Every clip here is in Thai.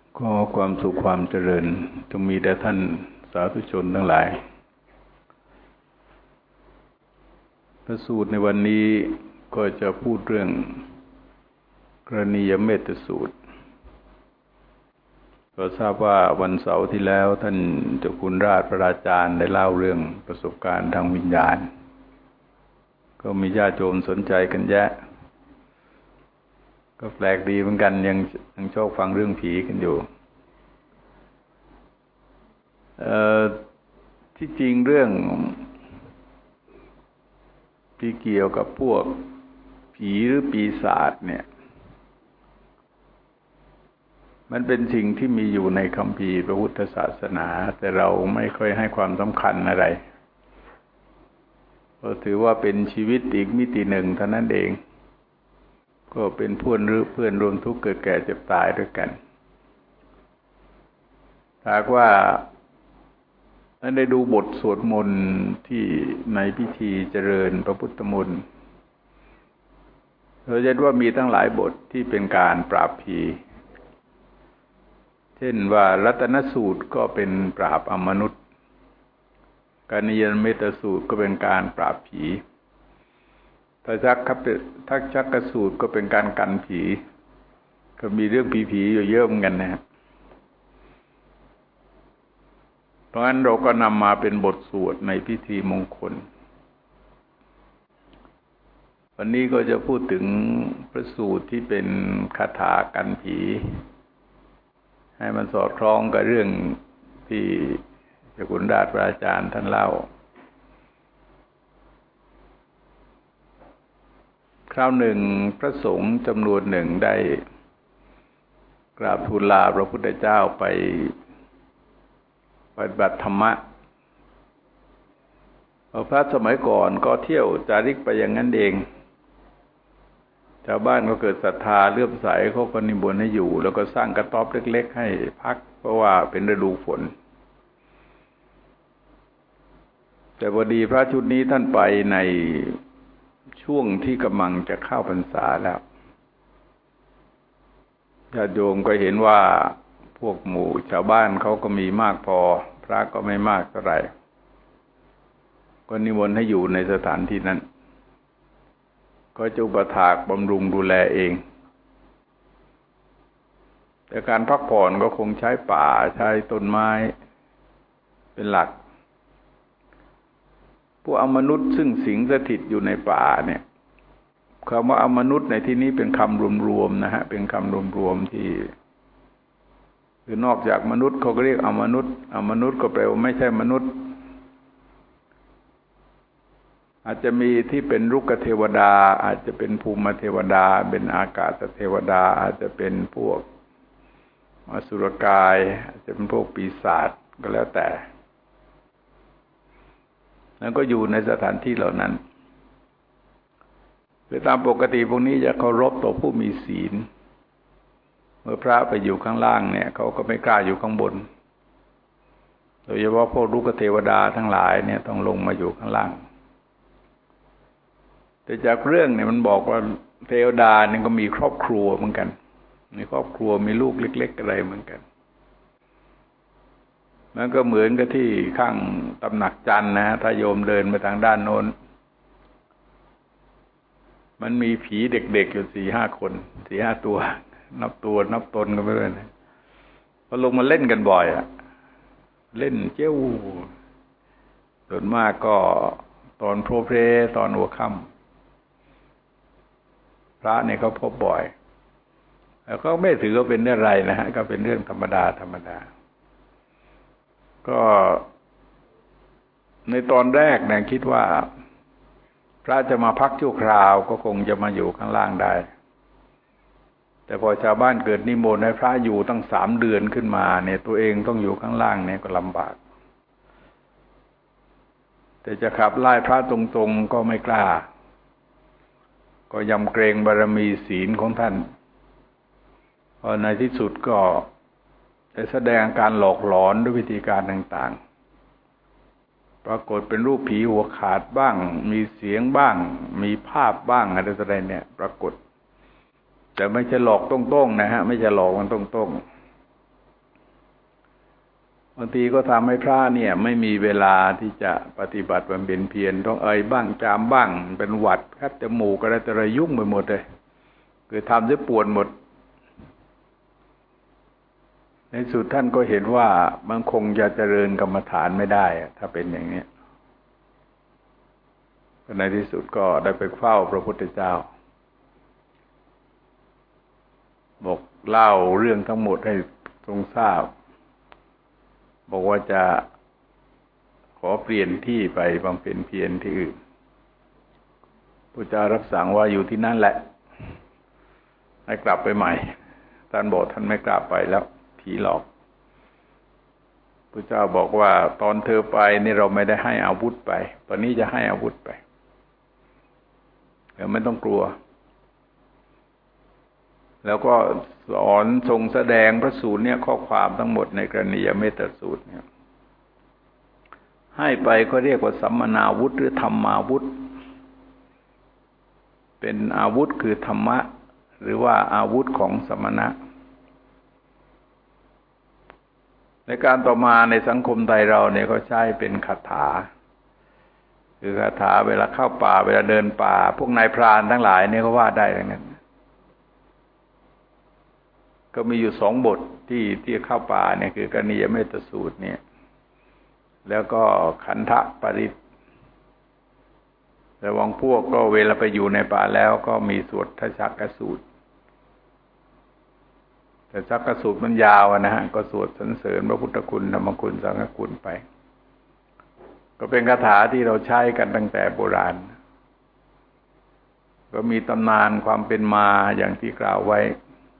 ขอความสุขความเจริญจงมีแด่ท่านสาธุชนทั้งหลายพระสูตรในวันนี้ก็จะพูดเรื่องกรณียเมตสูตรก็ทราบว่าวันเสาร์ที่แล้วท่านเจ้าคุณราชพระราชาได้เล่าเรื่องประสบการณ์ทางวิญญาณก็มีญาติโยมสนใจกันแยะก็แปลกดีเหมือนกันยังชอบฟังเรื่องผีกันอยู่ที่จริงเรื่องที่เกี่ยวกับพวกผีหรือปีศาจเนี่ยมันเป็นสิ่งที่มีอยู่ในคัมภีร์พระพุทธศาสนาแต่เราไม่ค่อยให้ความสำคัญอะไรก็ถือว่าเป็นชีวิตอีกมิติหนึ่งเท่านั้นเองก็เป็นเพื่อนร่วมทุกข์เกิดแก่เจ็บตายด้วยกันหากว่าได้ดูบทสวดมนต์ที่ในพิธีเจริญพระพุทธมนต์เราจะเห็นว่ามีตั้งหลายบทที่เป็นการปราบผีเช่นว่ารัตนสูตรก็เป็นปราบอมนุษย์กานิยเมตสูตรก็เป็นการปราบผีทักชักกสูตรก็เป็นการกันผีก็มีเรื่องผีๆอยู่เยอะเหมือนกันนะครับเพราะฉะนั้นเราก็นำมาเป็นบทสวดในพิธีมงคลวันนี้ก็จะพูดถึงพระสูตรที่เป็นคาถากันผีให้มันสอดคล้องกับเรื่องที่เจ้าคุณราชพระอาจารย์ท่านเล่าคราวหนึ่งพระสงฆ์จำนวนหนึ่งได้กราบทูลลาพระพุทธเจ้าไปปฏิบัติธรรมะพระสมัยก่อนก็เที่ยวจาริกไปอย่างนั้นเองชาวบ้านก็เกิดศรัทธาเลื่อมใสเขาก็นิมนต์ให้อยู่แล้วก็สร้างกระต๊อบเล็กๆให้พักเพราะว่าเป็นฤดูฝนแต่พอดีพระชุดนี้ท่านไปในช่วงที่กำลังจะเข้าพรรษาแล้วญาติโยมก็เห็นว่าพวกหมู่ชาวบ้านเขาก็มีมากพอพระก็ไม่มากเท่าไหร่ก็นิมนต์ให้อยู่ในสถานที่นั้นก็จะอุปถากบำรุงดูแลเองแต่การพักผ่อนก็คงใช้ป่าใช้ต้นไม้เป็นหลักพวกอมนุษย์ซึ่งสิงสถิตอยู่ในป่าเนี่ยคำว่าอมนุษย์ในที่นี้เป็นคำรวมๆนะฮะเป็นคำรวมๆที่คือนอกจากมนุษย์เขาก็เรียกอมนุษย์ก็แปลว่าไม่ใช่มนุษย์อาจจะมีที่เป็นรุกขเทวดาอาจจะเป็นภูมิเทวดาเป็นอากาศเทวดาอาจจะเป็นพวกอสุรกายอาจจะเป็นพวกปีศาจก็แล้วแต่แล้วก็อยู่ในสถานที่เหล่านั้นโดยตามปกติพวกนี้จะเคารพต่อผู้มีศีลเมื่อพระไปอยู่ข้างล่างเนี่ยเขาก็ไม่กล้าอยู่ข้างบนโดยเฉพาะพวกรุกขเทวดาทั้งหลายเนี่ยต้องลงมาอยู่ข้างล่างแต่จากเรื่องเนี่ยมันบอกว่าเทวดาเนี่ยก็มีครอบครัวเหมือนกันมีครอบครัวมีลูกเล็กๆอะไรเหมือนกันมันก็เหมือนกับที่ข้างตำหนักจันทร์นะถ้าโยมเดินไปทางด้านโน้นมันมีผีเด็กๆอยู่ 4-5 คน 4-5 ตัวนับตนกันไปเลยนะพอลงมาเล่นกันบ่อยอะเล่นเจ้าส่วนมากก็ตอนโพเพตอนหัวค่ำพระเนี่ยเขาพบบ่อยแล้วก็ไม่ถือว่าเป็นอะไรนะฮะก็เป็นเรื่องธรรมดาก็ในตอนแรกเนี่ยคิดว่าพระจะมาพักชั่วคราวก็คงจะมาอยู่ข้างล่างได้แต่พอชาวบ้านเกิดนิมนต์ให้พระอยู่ตั้ง3 เดือนขึ้นมาเนี่ยตัวเองต้องอยู่ข้างล่างเนี่ยก็ลำบากแต่จะขับไล่พระตรงๆก็ไม่กล้าก็ยำเกรงบารมีศีลของท่านพอในที่สุดก็ได้แสดงอาการหลอกหลอนด้วยวิธีการต่างๆปรากฏเป็นรูปผีหัวขาดบ้างมีเสียงบ้างมีภาพบ้างอะไรเนี่ยปรากฏแต่ไม่ใช่หลอกตรงๆนะฮะไม่ใช่หลอกมันตรงบางทีก็ทำให้พระเนี่ยไม่มีเวลาที่จะปฏิบัติบำเพ็ญเพียรต้องบ้างจามบ้างเป็นหวัดคัดจมูกอะไรแต่อะไรยุ่งไปหมดเลยคือทำจนปวดหมดในสุดท่านก็เห็นว่ามันคงจะเจริญกรรมฐานไม่ได้ถ้าเป็นอย่างนี้ในที่สุดก็ได้ไปเฝ้าพระพุทธเจ้าบอกเล่าเรื่องทั้งหมดให้ทรงทราบบอกว่าจะขอเปลี่ยนที่ไปบำเพ็ญเพียรที่อื่นพระเจ้ารับสั่งว่าอยู่ที่นั่นแหละให้กลับไปใหม่ท่านบอกท่านไม่กลับไปแล้วผีหลอกพระเจ้าบอกว่าตอนเธอไปนี่เราไม่ได้ให้อาวุธไปตอนนี้จะให้อาวุธไปแต่ไม่ต้องกลัวแล้วก็สอนทรงแสดงพระสูตรเนี่ยข้อความทั้งหมดในกรณียเมตสูตรเนี่ยให้ไปก็เรียกว่าสัมมนาวุธหรือธรรมาวุธเป็นอาวุธคือธรรมะหรือว่าอาวุธของสมณะในการต่อมาในสังคมไทยเราเนี่ยก็ใช้เป็นคาถาคือคาถาเวลาเข้าป่าเวลาเดินป่าพวกนายพรานทั้งหลายเนี่ยก็ว่าได้ทั้งนั้นก็มีอยู่2 บทที่เข้าป่าเนี่ยคือกรณียเมตสูตรเนี่ยแล้วก็ขันธปริตแต่บางพวกก็เวลาไปอยู่ในป่าแล้วก็มีสวดทชักกสูตรแต่ชักกสูตรมันยาวนะฮะก็สวดสรรเสริญพระพุทธคุณธรรมคุณสังฆคุณไปก็เป็นคาถาที่เราใช้กันตั้งแต่โบราณก็มีตำนานความเป็นมาอย่างที่กล่าวไว้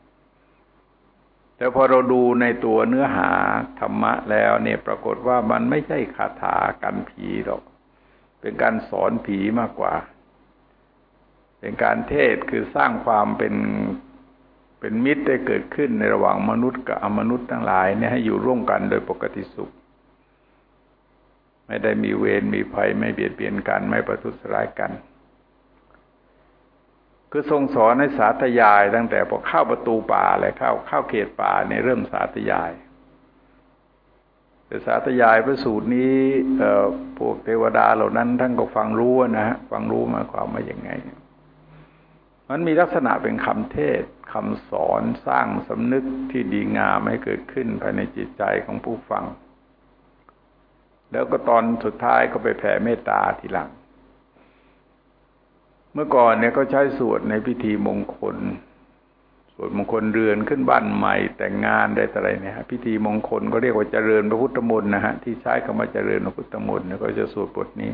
แต่พอเราดูในตัวเนื้อหาธรรมะแล้วเนี่ยปรากฏว่ามันไม่ใช่คาถากันผีหรอกเป็นการสอนผีมากกว่าเป็นการเทศคือสร้างความเป็นมิตรได้เกิดขึ้นในระหว่างมนุษย์กับอมนุษย์ทั้งหลายเนี่ยให้อยู่ร่วมกันโดยปกติสุขไม่ได้มีเวรมีภัยไม่เบียดเบียนกันไม่ประทุษร้ายกันคือทรงสอนให้สาธยายตั้งแต่พอเข้าประตูป่าเลยเข้าเขตป่าเนี่ยเริ่มสาธยายแต่สาธยายพระสูตรนี้พวกเทวดาเหล่านั้นท่านก็ฟังรู้นะฮะฟังรู้มาความว่าอย่างไงมันมีลักษณะเป็นคำเทศคำสอนสร้างสำนึกที่ดีงามให้เกิดขึ้นภายในจิตใจของผู้ฟังแล้วก็ตอนสุดท้ายก็ไปแผ่เมตตาทีหลังเมื่อก่อนเนี่ยก็ใช้สวดในพิธีมงคลสวดมงคลเรือนขึ้นบ้านใหม่แต่งงานได้อะไรเนี่ยฮะพิธีมงคลก็เรียกว่าเจริญพระพุทธมนต์นะฮะที่ใช้คำว่าเจริญพระพุทธมนต์เนี่ยก็จะสวดบทนี้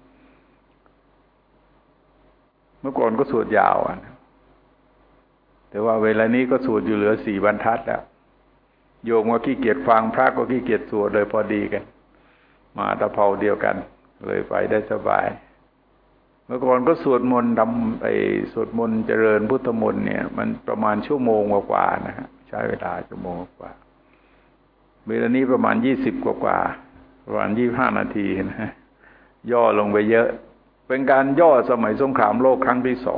เมื่อก่อนก็สวดยาวแต่ว่าเวลานี้ก็สวดอยู่เหลือ4 บรรทัดแล้วโยมก็ขี้เกียจฟังพระก็ขี้เกียจสวดเลยพอดีกันมาตะเภาเดียวกันเลยไปได้สบายเมื่อก่อนก็สวดมนต์สวดมนต์เจริญพุทธมนต์เนี่ยมันประมาณชั่วโมงกว่าๆนะฮะใช้เวลาชั่วโมงกว่าเวลานี้ประมาณ20กว่าประมาณ25 นาทีนะย่อลงไปเยอะเป็นการย่อสมัยสงครามโลกครั้งที่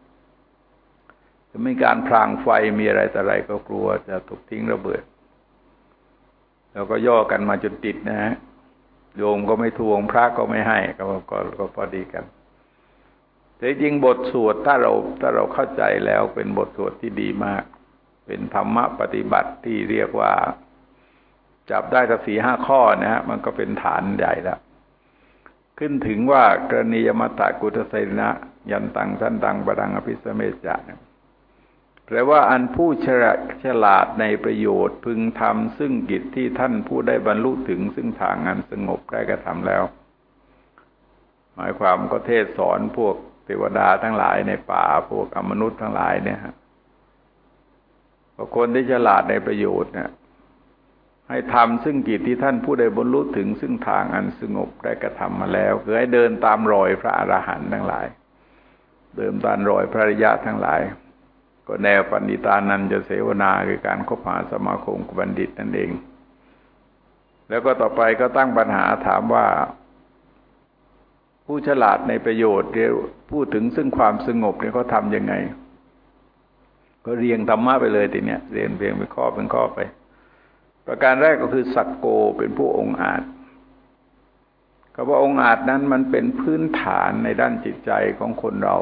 2จะมีการพรางไฟมีอะไรแต่อะไรก็กลัวจะถูกทิ้งระเบิดแล้วก็ย่อกันมาจนติดนะฮะโยมก็ไม่ทวงพระก็ไม่ให้ก็พอดีกันแต่จริงบทสวดถ้าเราเข้าใจแล้วเป็นบทสวดที่ดีมากเป็นธรรมะปฏิบัติที่เรียกว่าจับได้สัก 4-5 ข้อนะฮะมันก็เป็นฐานใหญ่แล้วขึ้นถึงว่ากรณียมัตตกุทไสนะยันตังสันตังปรังอภิสเมจะแปลว่าอันผู้ฉลาดในประโยชน์พึงทำซึ่งกิจที่ท่านผู้ได้บรรลุถึงซึ่งทางอันสงบได้กระทำแล้วหมายความก็เทศสอนพวกเทวดาทั้งหลายในป่าพวกอมนุษย์ทั้งหลายเนี่ยฮะคนที่ฉลาดในประโยชน์เนี่ยให้ทำซึ่งกิจที่ท่านผู้ได้บรรลุถึงซึ่งทางอันสงบได้กระทำมาแล้วคือให้เดินตามรอยพระอรหันต์ทั้งหลายเดินตามรอยพระอริยะทั้งหลายก็แนวปัณฑิตานันจะเสวนาคือการคบหาสมาคมกับบัณฑิตนั่นเองแล้วก็ต่อไปก็ตั้งปัญหาถามว่าผู้ฉลาดในประโยชน์พูดถึงซึ่งความสงบเนี่ยเขาทำยังไงก็เรียงธรรมะไปเลยทีเนี้ยเรียงเป็นข้อเป็นข้อไปประการแรกก็คือสักโกเป็นผู้องอาจคำว่าองอาจนั้นมันเป็นพื้นฐานในด้านจิตใจของคนเรา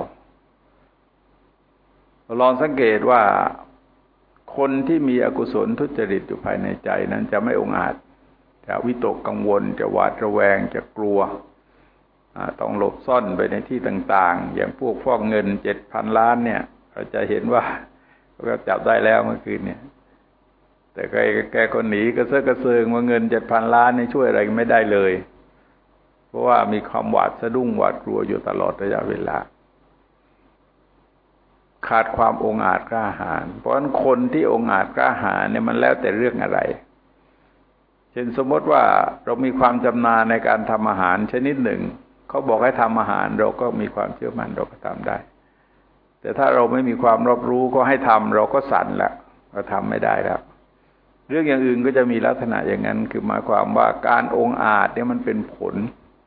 ลองสังเกตว่าคนที่มีอกุศลทุจริตอยู่ภายในใจนั้นจะไม่องอาจจะวิตกกังวลจะหวาดระแวงจะกลัวต้องหลบซ่อนไปในที่ต่างๆอย่างพวกฟอกเงิน 7,000 ล้านเนี่ยเราจะเห็นว่าก็จับได้แล้วเมื่อคืนเนี่ยแต่แกก็หนีกระเซาะกระเซิงว่าเงิน 7,000 ล้านนี่ช่วยอะไรไม่ได้เลยเพราะว่ามีความหวาดสะดุ้งหวาดกลัวอยู่ตลอดระยะเวลาขาดความองอาจกล้าหาญเพราะฉะนั้นคนที่องอาจกล้าหาญเนี่ยมันแล้วแต่เรื่องอะไรเช่นสมมติว่าเรามีความชำนาญในการทำอาหารชนิดหนึ่งเขาบอกให้ทำอาหารเราก็มีความเชื่อมั่นเราก็ทำได้แต่ถ้าเราไม่มีความรอบรู้ก็ให้ทำเราก็สั่นละเราทำไม่ได้แล้วเรื่องอย่างอื่นก็จะมีลักษณะอย่างนั้นคือหมายความว่าการองอาจเนี่ยมันเป็นผล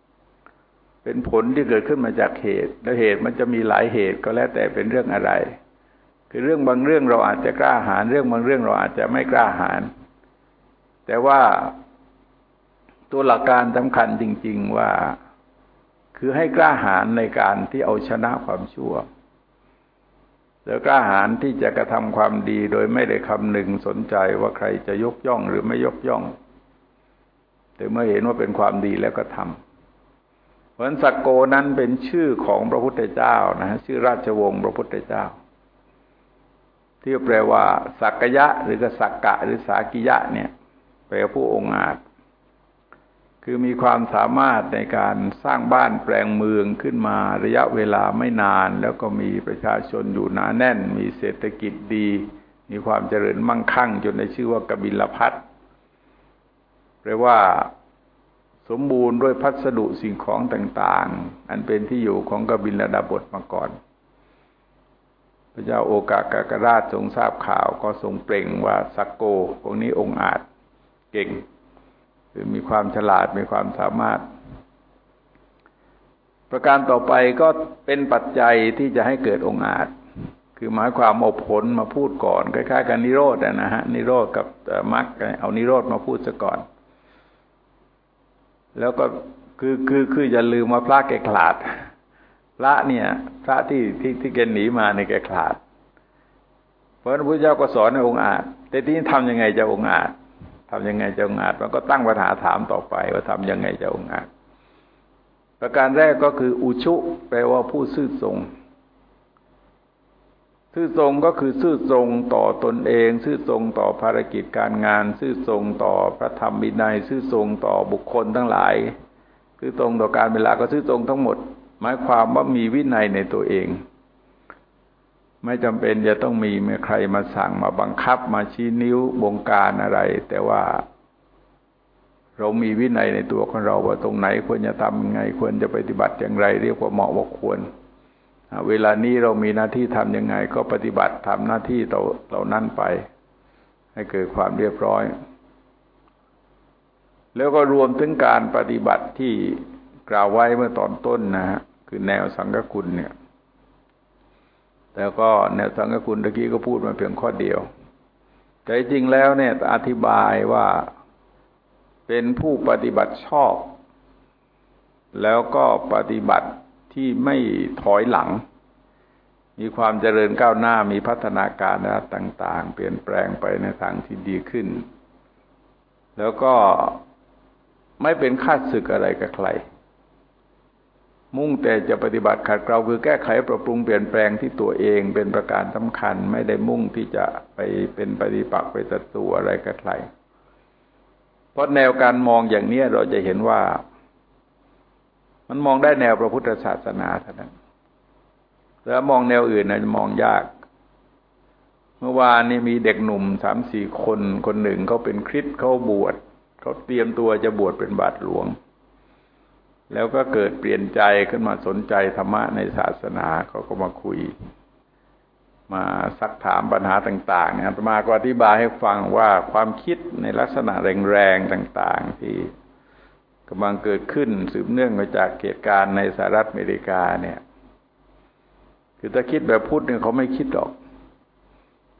ที่เกิดขึ้นมาจากเหตุและเหตุมันจะมีหลายเหตุก็แล้วแต่เป็นเรื่องอะไรคือเรื่องบางเรื่องเราอาจจะกล้าหาญเรื่องบางเรื่องเราอาจจะไม่กล้าหาญแต่ว่าตัวหลักการสำคัญจริงๆว่าคือให้กล้าหาญในการที่เอาชนะความชั่วแล้วกล้าหาญที่จะกระทำความดีโดยไม่ได้คำนึงสนใจว่าใครจะยกย่องหรือไม่ยกย่องแต่เมื่อเห็นว่าเป็นความดีแล้วก็ทำเพราะฉะนั้นสักโกนั้นเป็นชื่อของพระพุทธเจ้านะชื่อราชวงศ์พระพุทธเจ้าที่แปลว่าสักยะหรือสักกะหรือสากิยะเนี่ยแปลว่าผู้องอาจคือมีความสามารถในการสร้างบ้านแปลงเมืองขึ้นมาระยะเวลาไม่นานแล้วก็มีประชาชนอยู่หนาแน่นมีเศรษฐกิจดีมีความเจริญมั่งคั่งจนได้ชื่อว่ากบิลพัสต์แปลว่าสมบูรณ์ด้วยพัสดุสิ่งของต่างๆอันเป็นที่อยู่ของกบิลดาบทมาก่อนพระเจ้าโอกากากราชทรงทราบข่าวก็ทรงเปล่งว่าสักโกพวกนี้องอาจเก่งคือมีความฉลาดมีความสามารถประการต่อไปก็เป็นปัจจัยที่จะให้เกิดองอาจคือหมายความเอาผลมาพูดก่อนคล้ายๆกันนิโรธนะฮะนิโรธกับมรรคเอานิโรธมาพูดซะก่อนแล้วก็คืออย่าลืมว่าพระแกขลาดพระเนี่ยพระที่แกหนีมาในแกขลาดเพราะฉะนั้นพระเจ้าก็สอนให้องอาจแต่ที่ทำยังไงจะองอาจทำยังไงจะองอาจมันก็ตั้งปัญหาถามต่อไปว่าทำยังไงจะองอาจประการแรกก็คืออุชุแปลว่าผู้ซื่อตรงซื่อตรงก็คือซื่อตรงต่อตนเองซื่อตรงต่อภารกิจการงานซื่อตรงต่อพระธรรมวินัยซื่อตรงต่อบุคคลทั้งหลายซื่อตรงต่อการเวลาก็ซื่อตรงทั้งหมดหมายความว่ามีวินัยในตัวเองไม่จำเป็นจะต้องมีใครมาสั่งมาบังคับมาชี้นิ้วบงการอะไรแต่ว่าเรามีวินัยในตัวของเราว่าตรงไหนควรจะทำยังไงควรจะปฏิบัติอย่างไรเรียกว่าเหมาะว่าควรเวลานี้เรามีหน้าที่ทำยังไงก็ปฏิบัติทำหน้าที่เหล่านั้นไปให้เกิดความเรียบร้อยแล้วก็รวมถึงการปฏิบัติที่กล่าวไว้เมื่อตอนต้นนะฮะคือแนวสังฆคุณเนี่ยแต่ก็แนวสังฆคุณตะกี้ก็พูดมาเพียงข้อเดียวแต่จริงแล้วเนี่ยอธิบายว่าเป็นผู้ปฏิบัติชอบแล้วก็ปฏิบัติที่ไม่ถอยหลังมีความเจริญก้าวหน้ามีพัฒนาการต่างๆเปลี่ยนแปลงไปในทางที่ดีขึ้นแล้วก็ไม่เป็นข้าศึกอะไรกับใครมุ่งแต่จะปฏิบัติขัดเกลาคือแก้ไขปรับปรุงเปลี่ยนแปลงที่ตัวเองเป็นประการสำคัญไม่ได้มุ่งที่จะไปเป็นปฏิปักษ์ไปศัตรูอะไรกับใครเพราะแนวการมองอย่างนี้เราจะเห็นว่ามันมองได้แนวพระพุทธศาสนาเท่านั้นแล้วมองแนวอื่นนะมองยากเมื่อวานนี้มีเด็กหนุ่ม 3-4 คนหนึ่งเขาเป็นคริสต์เขาบวชเขาเตรียมตัวจะบวชเป็นบาทหลวงแล้วก็เกิดเปลี่ยนใจขึ้นมาสนใจธรรมะในศาสนาเขาก็มาคุยมาซักถามปัญหาต่างๆอาตมาก็อธิบายให้ฟังว่าความคิดในลักษณะแรงๆต่างๆที่กำลังเกิดขึ้นสืบเนื่องมาจากเหตุการณ์ในสหรัฐอเมริกาเนี่ยคือถ้าคิดแบบพุทธเนี่ยเขาไม่คิดหรอก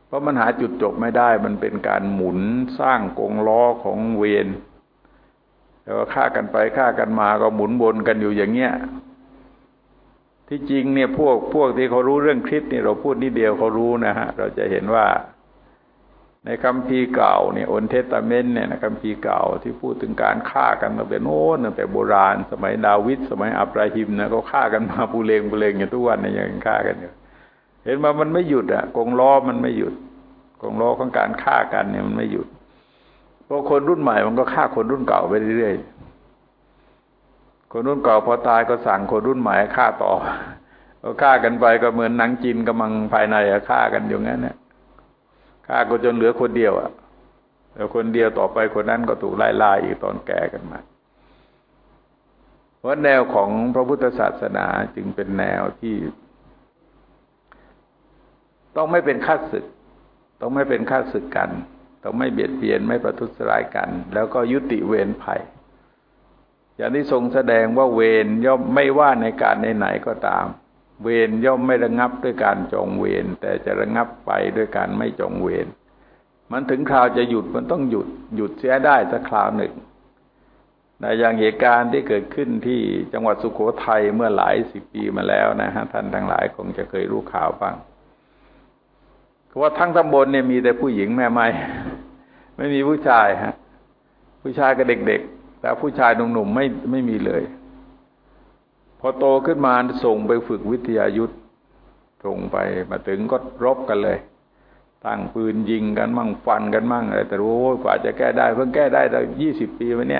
เพราะมันหาจุดจบไม่ได้มันเป็นการหมุนสร้างกงล้อของเวรแล้วก็ฆ่ากันไปฆ่ากันมาก็หมุนวนกันอยู่อย่างเงี้ยที่จริงเนี่ยพวกที่เขารู้เรื่องคริสต์นี่เราพูดนิดเดียวเขารู้นะฮะเราจะเห็นว่าในคัมภีร์เก่าเนี่ยOld Testamentเนี่ยนะคัมภีร์เก่าที่พูดถึงการฆ่ากันตั้งแต่โน้นตั้งแต่โบราณสมัยดาวิดสมัยอับราฮิมนะก็ฆ่ากันมาปูเลงอย่างทุกวันเนี่ยยังฆ่ากันอยู่เห็นว่ามันไม่หยุดอ่ะกงล้อมันไม่หยุดกงล้อของการฆ่ากันเนี่ยมันไม่หยุดเพราะคนรุ่นใหม่มันก็ฆ่าคนรุ่นเก่าไปเรื่อยๆคนรุ่นเก่าพอตายก็สั่งคนรุ่นใหม่ฆ่าต่อก็ฆ่ากันไปก็เหมือนหนังจีนกำลังภายในฆ่ากันอยู่งั้นเนี่ยฆ่าก็จนเหลือคนเดียวอ่ะแล้วคนเดียวต่อไปคนนั้นก็ถูกไล่ล่าอีกตอนแก่กันมาเพราะแนวของพระพุทธศาสนาจึงเป็นแนวที่ต้องไม่เป็นข้าศึกต้องไม่เป็นข้าศึกกันต้องไม่เบียดเบียนไม่ประทุษร้ายกันแล้วก็ยุติเวรภัยอย่างที่ทรงแสดงว่าเวรย่อมไม่ว่าในการไหนๆก็ตามเวรย่อมไม่ระงับด้วยการจองเวรแต่จะระงับไปด้วยการไม่จองเวรมันถึงคราวจะหยุดมันต้องหยุดเสียได้สักคราวหนึ่งในอย่างเหตุการณ์ที่เกิดขึ้นที่จังหวัดสุโขทัยเมื่อหลายสิบปีมาแล้วนะฮะท่านทั้งหลายคงจะเคยรู้ข่าวบ้างว่าทั้งตำบลเนี่ยมีแต่ผู้หญิงแม่ไม้ไม่มีผู้ชายฮะผู้ชายกับเด็กๆแต่ผู้ชายหนุ่มๆไม่มีเลยพอโตขึ้นมาส่งไปฝึกวิทยายุทธส่งไปมาถึงก็รบกันเลยตั้งปืนยิงกันมั่งฟันกันมั่งอะไรแต่รู้กว่าจะแก้ได้เพิ่งแก้ได้ตั้ง20 ปีมาเนี้ย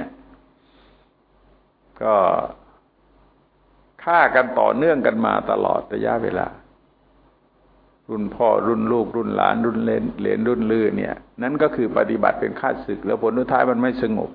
ก็ฆ่ากันต่อเนื่องกันมาตลอดระยะเวลารุ่นพ่อรุ่นลูกรุ่นหลานรุ่นเหลนรุ่นลือเนี่ยนั่นก็คือปฏิบัติเป็นข้าศึกแล้วผลสุดท้ายมันไม่สงบ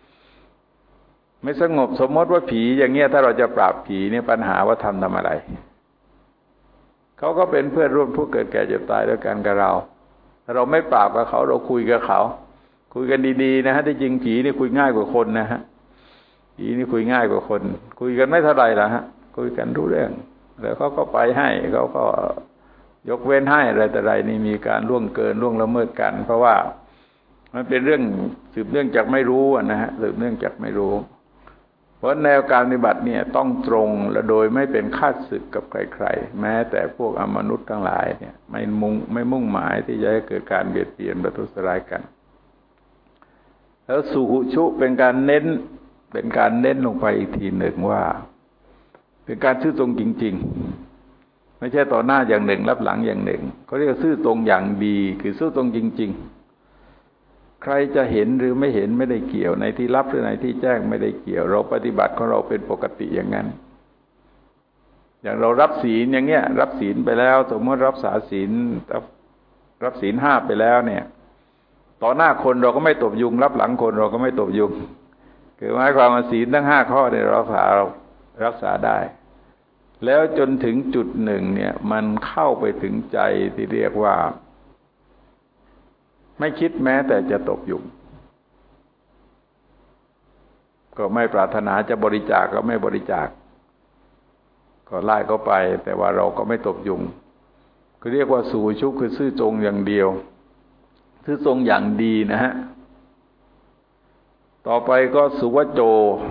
สมมติว่าผีอย่างเงี้ยถ้าเราจะปราบผีเนี่ยปัญหาว่าทำอะไรเขาก็เป็นเพื่อนร่วมทุกข์เกิดแก่เจ็บตายด้วยกันกับเราถ้าเราไม่ปราบกับเขาเราคุยกับเขาคุยกันดีๆนะฮะที่จริงผีนี่คุยง่ายกว่าคนนะฮะผีนี่คุยง่ายกว่าคนคุยกันไม่เท่าไหร่ละฮะคุยกันรู้เรื่องแล้วเขาก็ไปให้เขาก็ยกเว้นให้อะไรแต่ไรนี่มีการล่วงเกินล่วงละเมิดกันเพราะว่ามันเป็นเรื่องสืบเนื่องจากไม่รู้นะฮะสืบเนื่องจากไม่รู้เพราะแนวการปฏิบัติเนี่ยต้องตรงและโดยไม่เป็นข้าศึกกับใครๆแม้แต่พวกอมนุษย์ทั้งหลายเนี่ยไม่มุ่งหมายที่จะให้เกิดการเบียดเบียนประทุษร้ายกันแล้วสุหุชุเป็นการเน้นลงไปอีกทีหนึ่งว่าเป็นการซื่อตรงจริงๆไม่ใช่ต่อหน้าอย่างหนึ่งรับหลังอย่างหนึ่งเขาเรียกซื่อตรงอย่างดีคือซื่อตรงจริงๆใครจะเห็นหรือไม่เห็นไม่ได้เกี่ยวในที่ลับหรือในที่แจ้งไม่ได้เกี่ยวเราปฏิบัติของเราเป็นปกติอย่างนั้นอย่างเรารับศีลอย่างเงี้ยรับศีลไปแล้วสมมติรับศีล 5ไปแล้วเนี่ยต่อหน้าคนเราก็ไม่ตบยุงรับหลังคนเราก็ไม่ตบยุงคือหมายความว่าศีลทั้ง5 ข้อเนี่ยเรารักษาได้แล้วจนถึงจุดหนึ่งเนี่ยมันเข้าไปถึงใจที่เรียกว่าไม่คิดแม้แต่จะตบยุงก็ไม่ปรารถนาจะบริจาคก็ไม่บริจาคก็ไล่ก็ไปแต่ว่าเราก็ไม่ตบยุงคือเรียกว่าสุชุคือซื่อตรงอย่างเดียวซื่อตรงอย่างดีนะฮะต่อไปก็สุวโจ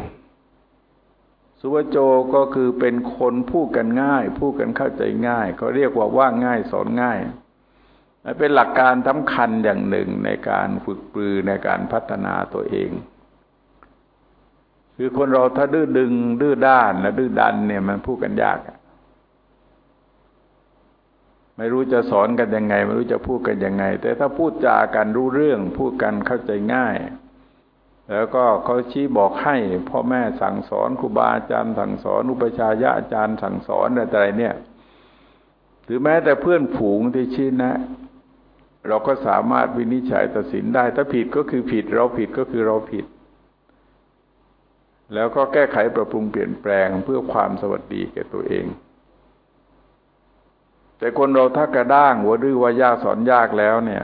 ก็คือเป็นคนพูดกันง่ายพูดกันเข้าใจง่ายเขาเรียกว่าว่าง่ายสอนง่ายเป็นหลักการสำคัญอย่างหนึ่งในการฝึกปรือในการพัฒนาตัวเองคือคนเราถ้าดื้อด้านและดื้อดันเนี่ยมันพูดกันยากไม่รู้จะสอนกันยังไงไม่รู้จะพูดกันยังไงแต่ถ้าพูดจากันรู้เรื่องพูดกันเข้าใจง่ายแล้วก็เขาชี้บอกให้พ่อแม่สั่งสอนครูบาอาจารย์สั่งสอนอุปชฌาย์อาจารย์สั่งสอนอะไรเนี่ยหรือแม้แต่เพื่อนฝูงที่ชี้นะเราก็สามารถวินิจฉัยตัดสินได้ถ้าผิดก็คือผิดเราผิดก็คือเราผิดแล้วก็แก้ไขปรับปรุงเปลี่ยนแปลงเพื่อความสวัสดีแก่ตัวเองแต่คนเราถ้ากระด้างหัวดื้อว่ายากสอนยากแล้วเนี่ย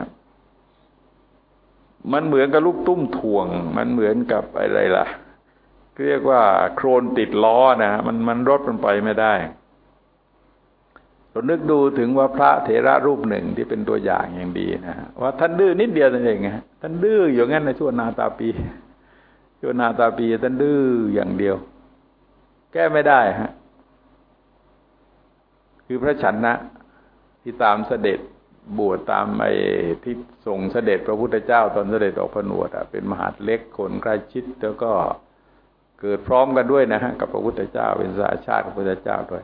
มันเหมือนกับลูกตุ้มถ่วงมันเหมือนกับอะไรล่ะเรียกว่าโครนติดล้อนะมันรถมันไปไม่ได้เรานึกดูถึงว่าพระเถระรูปหนึ่งที่เป็นตัวอย่างอย่างดีนะว่าท่านดื้อนิดเดียวนั่นเองฮะท่านดื้ออย่างนั้นในชั่วนาตาปีชั่วนาตาปีท่านดื้ออย่างเดียวแก้ไม่ได้ฮะคือพระฉันนะที่ตามเสด็จบวชตามไอ้ที่ส่งเสด็จพระพุทธเจ้าตอนเสด็จออกผนวดเป็นมหาดเล็กคนใกล้ชิดแล้วก็เกิดพร้อมกันด้วยนะฮะกับพระพุทธเจ้าเป็นสาชาติของพระพุทธเจ้าด้วย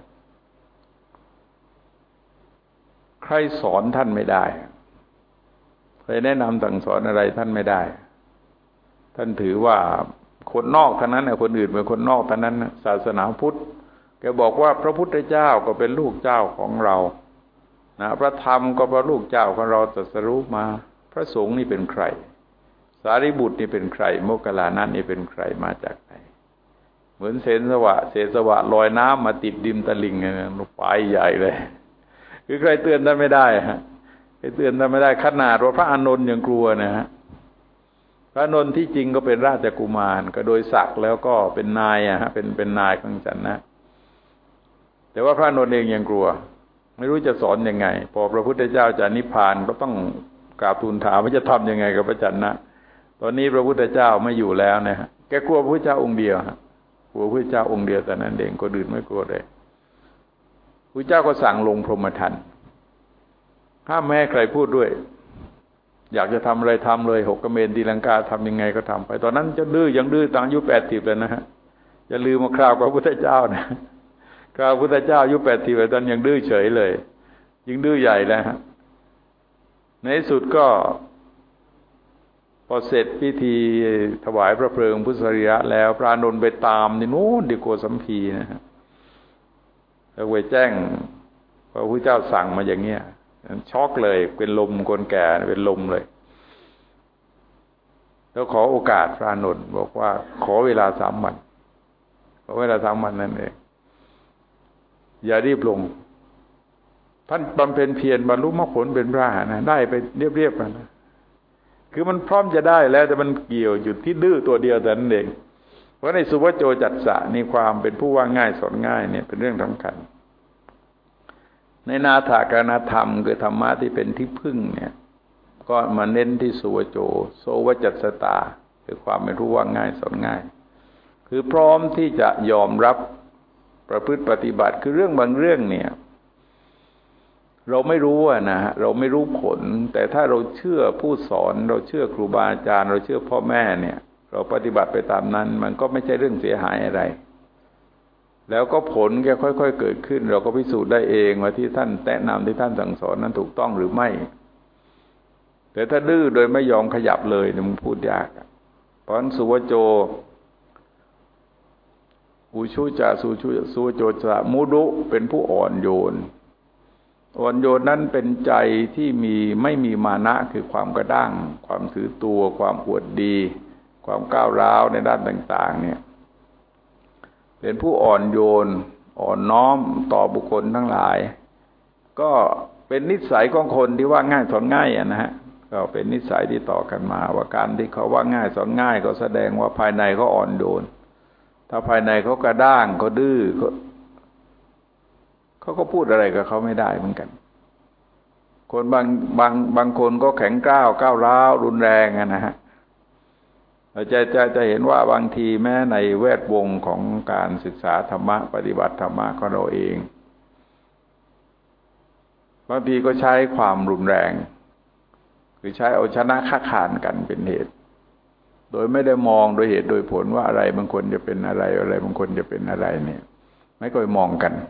ใครสอนท่านไม่ได้ใครแนะนำสั่งสอนอะไรท่านไม่ได้ท่านถือว่าคนนอกเท่านั้นนะคนอื่นเป็นคนนอกเท่านั้นศาสนาพุทธแกบอกว่าพระพุทธเจ้าก็เป็นลูกเจ้าของเรานะพระธรรมก็เป็นลูกเจ้าของเราตรัสรู้มาพระสงฆ์นี่เป็นใครสารีบุตรนี่เป็นใครโมคคัลลานะนี่เป็นใครมาจากไหนเหมือนเสสวะลอยน้ำมาติดดิมตะลิงลงไปใหญ่เลยคือใครเตือนท่านไม่ได้ฮะใครเตือนท่านไม่ได้ขนาดว่าพระอานนท์ยังกลัวนะฮะพระอานนท์ที่จริงก็เป็นราชกุมารก็โดยศักดิ์แล้วก็เป็นนายฮะเป็นนายของฉันนะแต่ว่าพระอานนท์เองยังกลัวไม่รู้จะสอนยังไงพอพระพุทธเจ้าจะนิพพานก็ต้องกราบทูลถามว่าจะทำยังไงกับพระจันทร์นะตอนนี้พระพุทธเจ้าไม่อยู่แล้วนะฮะแกกลัวพระพุทธเจ้าองค์เดียวฮะกลัวพระพุทธเจ้าองค์เดียวแต่นั้นเองคนอื่นไม่กลัวเลยพระเจ้าก็สั่งลงพรหมทัณฑ์ห้ามไม่ให้ใครพูดด้วยอยากจะทำอะไรทำเลยหกกเมรตีลังกาทำยังไงก็ทำไปตอนนั้นจะดื้อยังดื้อตอนอายุ80เลยนะฮะอย่าลืมมาคราวกับพระพุทธเจ้านะคราวพระพุทธเจ้าอายุ80เลยตอนยังดื้อเฉยเลยยิ่งดื้อใหญ่แล้วฮะในที่สุดก็พอเสร็จพิธีถวายพระเพลิงพุทธสรีระแล้วพระอานนท์ไปตามที่โน้นที่โกสัมพีนะฮะแล้วไปแจ้งพระพุทธเจ้าสั่งมาอย่างเงี้ยช็อกเลยเป็นลมคนแก่เป็นลมเลยแล้วขอโอกาสพระอานนท์บอกว่าขอเวลา3 วันขอเวลา3 วันนั่นเองอย่ารีบลงท่านบำเพ็ญเพียรบรรลุมรรคผลเป็นพระอรหันต์ได้ไปเรียบๆนะคือมันพร้อมจะได้แล้วแต่มันเกี่ยวอยู่ที่ดื้อตัวเดียวแต่นั้นเองเพราะในสุวัจโจจัสสะนี่ความเป็นผู้ว่าง่ายสอนง่ายเนี่ยเป็นเรื่องสำคัญในนาถากนธรรมคือธรรมะที่เป็นที่พึ่งเนี่ยก็มาเน้นที่สุวัจโจโสวจัสสตาคือความเป็นผู้ว่าง่ายสอนง่ายคือพร้อมที่จะยอมรับประพฤติปฏิบัติคือเรื่องบางเรื่องเนี่ยเราไม่รู้นะฮะเราไม่รู้ผลแต่ถ้าเราเชื่อผู้สอนเราเชื่อครูบาอาจารย์เราเชื่อพ่อแม่เนี่ยเราปฏิบัติไปตามนั้นมันก็ไม่ใช่เรื่องเสียหายอะไรแล้วก็ผลแกค่อยๆเกิดขึ้นเราก็พิสูจน์ได้เองว่าที่ท่านแนะนำที่ท่านสั่งสอนนั้นถูกต้องหรือไม่แต่ถ้าดื้อโดยไม่ยอมขยับเลยเนี่ยมันพูดยากเพราะฉะนั้นสุวัจโจอุชุจาสุวัจโจจะมุดุเป็นผู้อ่อนโยนอ่อนโยนนั้นเป็นใจที่ไม่มีมานะคือความกระด้างความถือตัวความอวดดีความก้าวร้าวในด้านต่างๆเนี่ยเป็นผู้อ่อนโยนอ่อนน้อมต่อบุคคลทั้งหลายก็เป็นนิสัยของคนที่ว่าง่ายสอนง่ายนะฮะก็เป็นนิสัยที่ต่อกันมาว่าการที่เขาว่าง่ายสอนง่ายก็แสดงว่าภายในเขาอ่อนโยนถ้าภายในเขากระด้างเขาดื้อเขาก็พูดอะไรกับเขาไม่ได้เหมือนกันคนบางคนก็แข็งกร้าวก้าวร้าวรุนแรงนะฮะเราจะเห็นว่าบางทีแม้ในแวดวงของการศึกษาธรรมะปฏิบัติธรรมะของเราเองบางทีก็ใช้ความรุนแรงคือใช้เอาชนะค้าขานกันเป็นเหตุโดยไม่ได้มองโดยเหตุโดยผลว่าอะไรบางคนจะเป็นอะไรอะไรบางคนจะเป็นอะไรเนี่ยไม่ค่อยมองกัน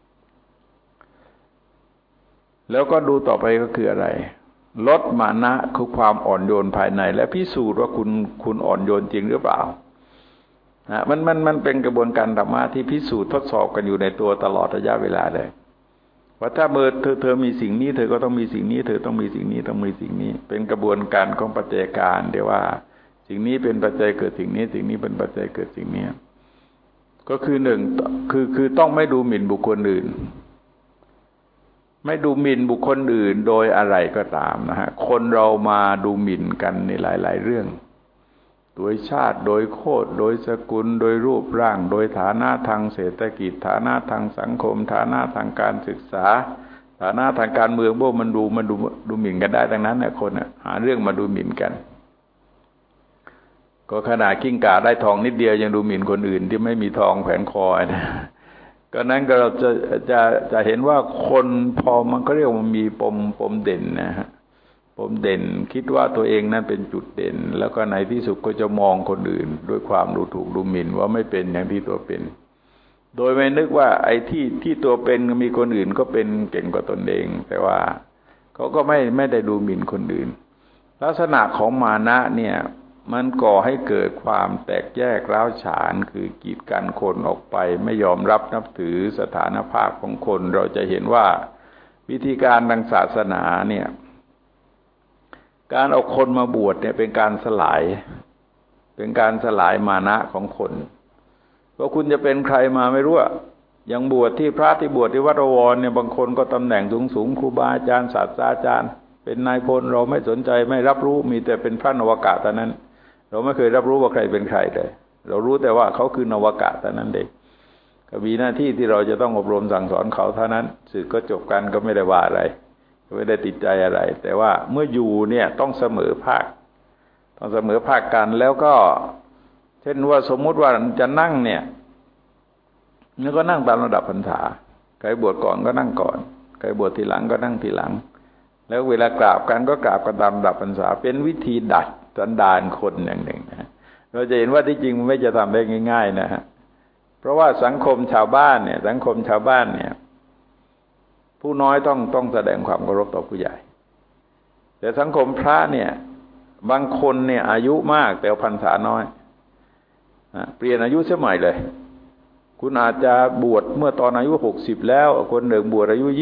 แล้วก็ดูต่อไปก็คืออะไรลดมานะคือความอ่อนโยนภายในและพิสูจน์ว่าคุณอ่อนโยนจริงหรือเปล่ามันเป็นกระบวนการธรรมะที่พิสูจน์ทดสอบกันอยู่ในตัวตลอดระยะเวลาเลยว่าถ้าเธอมีสิ่งนี้เธอก็ต้องมีสิ่งนี้เธอต้องมีสิ่งนี้ต้องมีสิ่งนี้เป็นกระบวนการของปัจจัยการเดี๋ยวว่าสิ่งนี้เป็นปัจจัยเกิดสิ่งนี้สิ่งนี้เป็นปัจจัยเกิดสิ่งนี้ก็คือหนึ่งคือต้องไม่ดูหมิ่นบุคคลอื่นไม่ดูหมิ่นบุคคลอื่นโดยอะไรก็ตามนะฮะคนเรามาดูหมิ่นกันในหลายๆเรื่องโดยชาติโดยโคตรโดยสกุลโดยรูปร่างโดยฐานะทางเศรษฐกิจฐานะทางสังคมฐานะทางการศึกษาฐานะทางการเมืองพวกมันดูหมิ่นกันได้ดังนั้นเนี่ยคนหาเรื่องมาดูหมิ่นกันก็ขนาดกิ้งก่าได้ทองนิดเดียวยังดูหมิ่นคนอื่นที่ไม่มีทองแขวนคอนะก็นั้นก็เราจะเห็นว่าคนพอมันก็เรียกว่ามันมีปมเด่นนะฮะปมเด่นคิดว่าตัวเองนั้นเป็นจุดเด่นแล้วก็ในที่สุดก็จะมองคนอื่นด้วยความดูถูกดูหมิ่นว่าไม่เป็นอย่างที่ตัวเป็นโดยไม่นึกว่าไอ้ที่ตัวเป็นมีคนอื่นก็เป็นเก่งกว่าตนเองแต่ว่าเขาก็ไม่ได้ดูหมิ่นคนอื่นลักษณะของมานะเนี่ยมันก่อให้เกิดความแตกแยกร้าวฉานคือกีดกันคนออกไปไม่ยอมรับนับถือสถานภาพของคนเราจะเห็นว่าวิธีการทางศาสนาเนี่ยการเอาคนมาบวชเนี่ยเป็นการสลายมานะของคนเพราะคุณจะเป็นใครมาไม่รู้อย่างบวชที่พระที่บวชที่วัดบวรเนี่ยบางคนก็ตำแหน่งสูงครูบาอาจารย์ศาสตราจารย์เป็นนายพลเราไม่สนใจไม่รับรู้มีแต่เป็นพระนวากะเท่านั้นเราไม่เคยรับรู้ว่าใครเป็นใครเลยเรารู้แต่ว่าเขาคือนวากะเท่านั้นเองก็มีหน้าที่ที่เราจะต้องอบรมสั่งสอนเขาเท่านั้นสึกก็จบกันก็ไม่ได้ว่าอะไรไม่ได้ติดใจอะไรแต่ว่าเมื่ออยู่เนี่ยต้องเสมอภาคกันแล้วก็เช่นว่าสมมุติว่าจะนั่งเนี่ยแล้วก็นั่งตามระดับพรรษาใครบวชก่อนก็นั่งก่อนใครบวชทีหลังก็นั่งทีหลังแล้วเวลากราบกันก็กราบกันตามระดับพรรษาเป็นวิธีดัดสันดานคนอย่างหนึ่งนะเราจะเห็นว่าที่จริงมันไม่จะทำได้ง่ายๆนะฮะเพราะว่าสังคมชาวบ้านเนี่ยผู้น้อยต้องแสดงความเคารพต่อผู้ใหญ่แต่สังคมพระเนี่ยบางคนเนี่ยอายุมากแต่พรรษาน้อยเปลี่ยนอายุเสียใหม่เลยคุณอาจจะบวชเมื่อตอนอายุ60แล้วคนหนึ่งบวชอายุ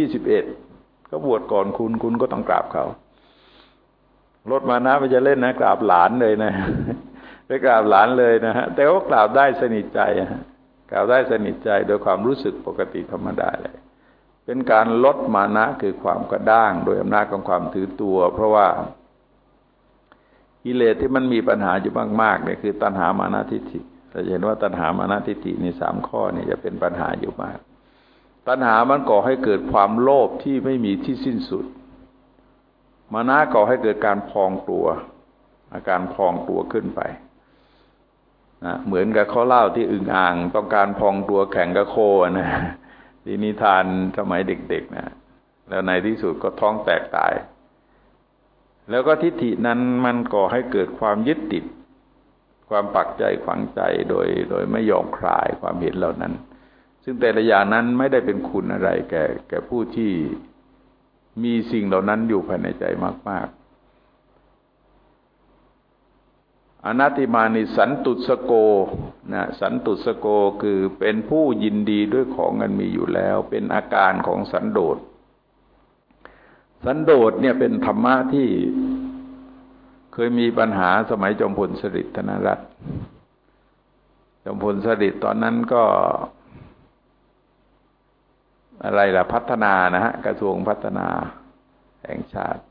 21ก็บวชก่อนคุณก็ต้องกราบเขาลดมานะไม่จะเล่นนะกราบหลานเลยนะไปกราบหลานเลยนะฮะแต่ว่ากราบได้สนิทใจกราบได้สนิทใจโดยความรู้สึกปกติธรรมดาเลยเป็นการลดมานะคือความกระด้างโดยอำนาจของความถือตัวเพราะว่ากิเลสที่มันมีปัญหาอยู่มากๆเนี่ยคือตัณหามานะทิฏฐิเราเห็นว่าตัณหามานะทิฏฐิใน3ข้อนี่จะเป็นปัญหาอยู่มากตัณหามันก่อให้เกิดความโลภที่ไม่มีที่สิ้นสุดมานะก่อให้เกิดการพองตัวอาการพองตัวขึ้นไปนะเหมือนกับเขาเล่าที่อึ่งอ่างต้องการพองตัวแข่งกับโคนะที่นิทานสมัยเด็กๆนะแล้วในที่สุดก็ท้องแตกตายแล้วก็ทิฏฐินั้นมันก่อให้เกิดความยึดติดความปักใจฝังใจโดยไม่ยอมคลายความเห็นเหล่านั้นซึ่งแต่ละอย่างนั้นไม่ได้เป็นคุณอะไรแก่ผู้ที่มีสิ่งเหล่านั้นอยู่ภายในใจมากๆอนัตติมานิสันตุสโกนะสันตุสโกคือเป็นผู้ยินดีด้วยของอันมีอยู่แล้วเป็นอาการของสันโดษสันโดษเนี่ยเป็นธรรมะที่เคยมีปัญหาสมัยจอมพลสฤษดิ์ธนรัตน์จอมพลสฤษดิ์ตอนนั้นก็อะไรล่ะพัฒนานะฮะกระทรวงพัฒนาแห่งชาติ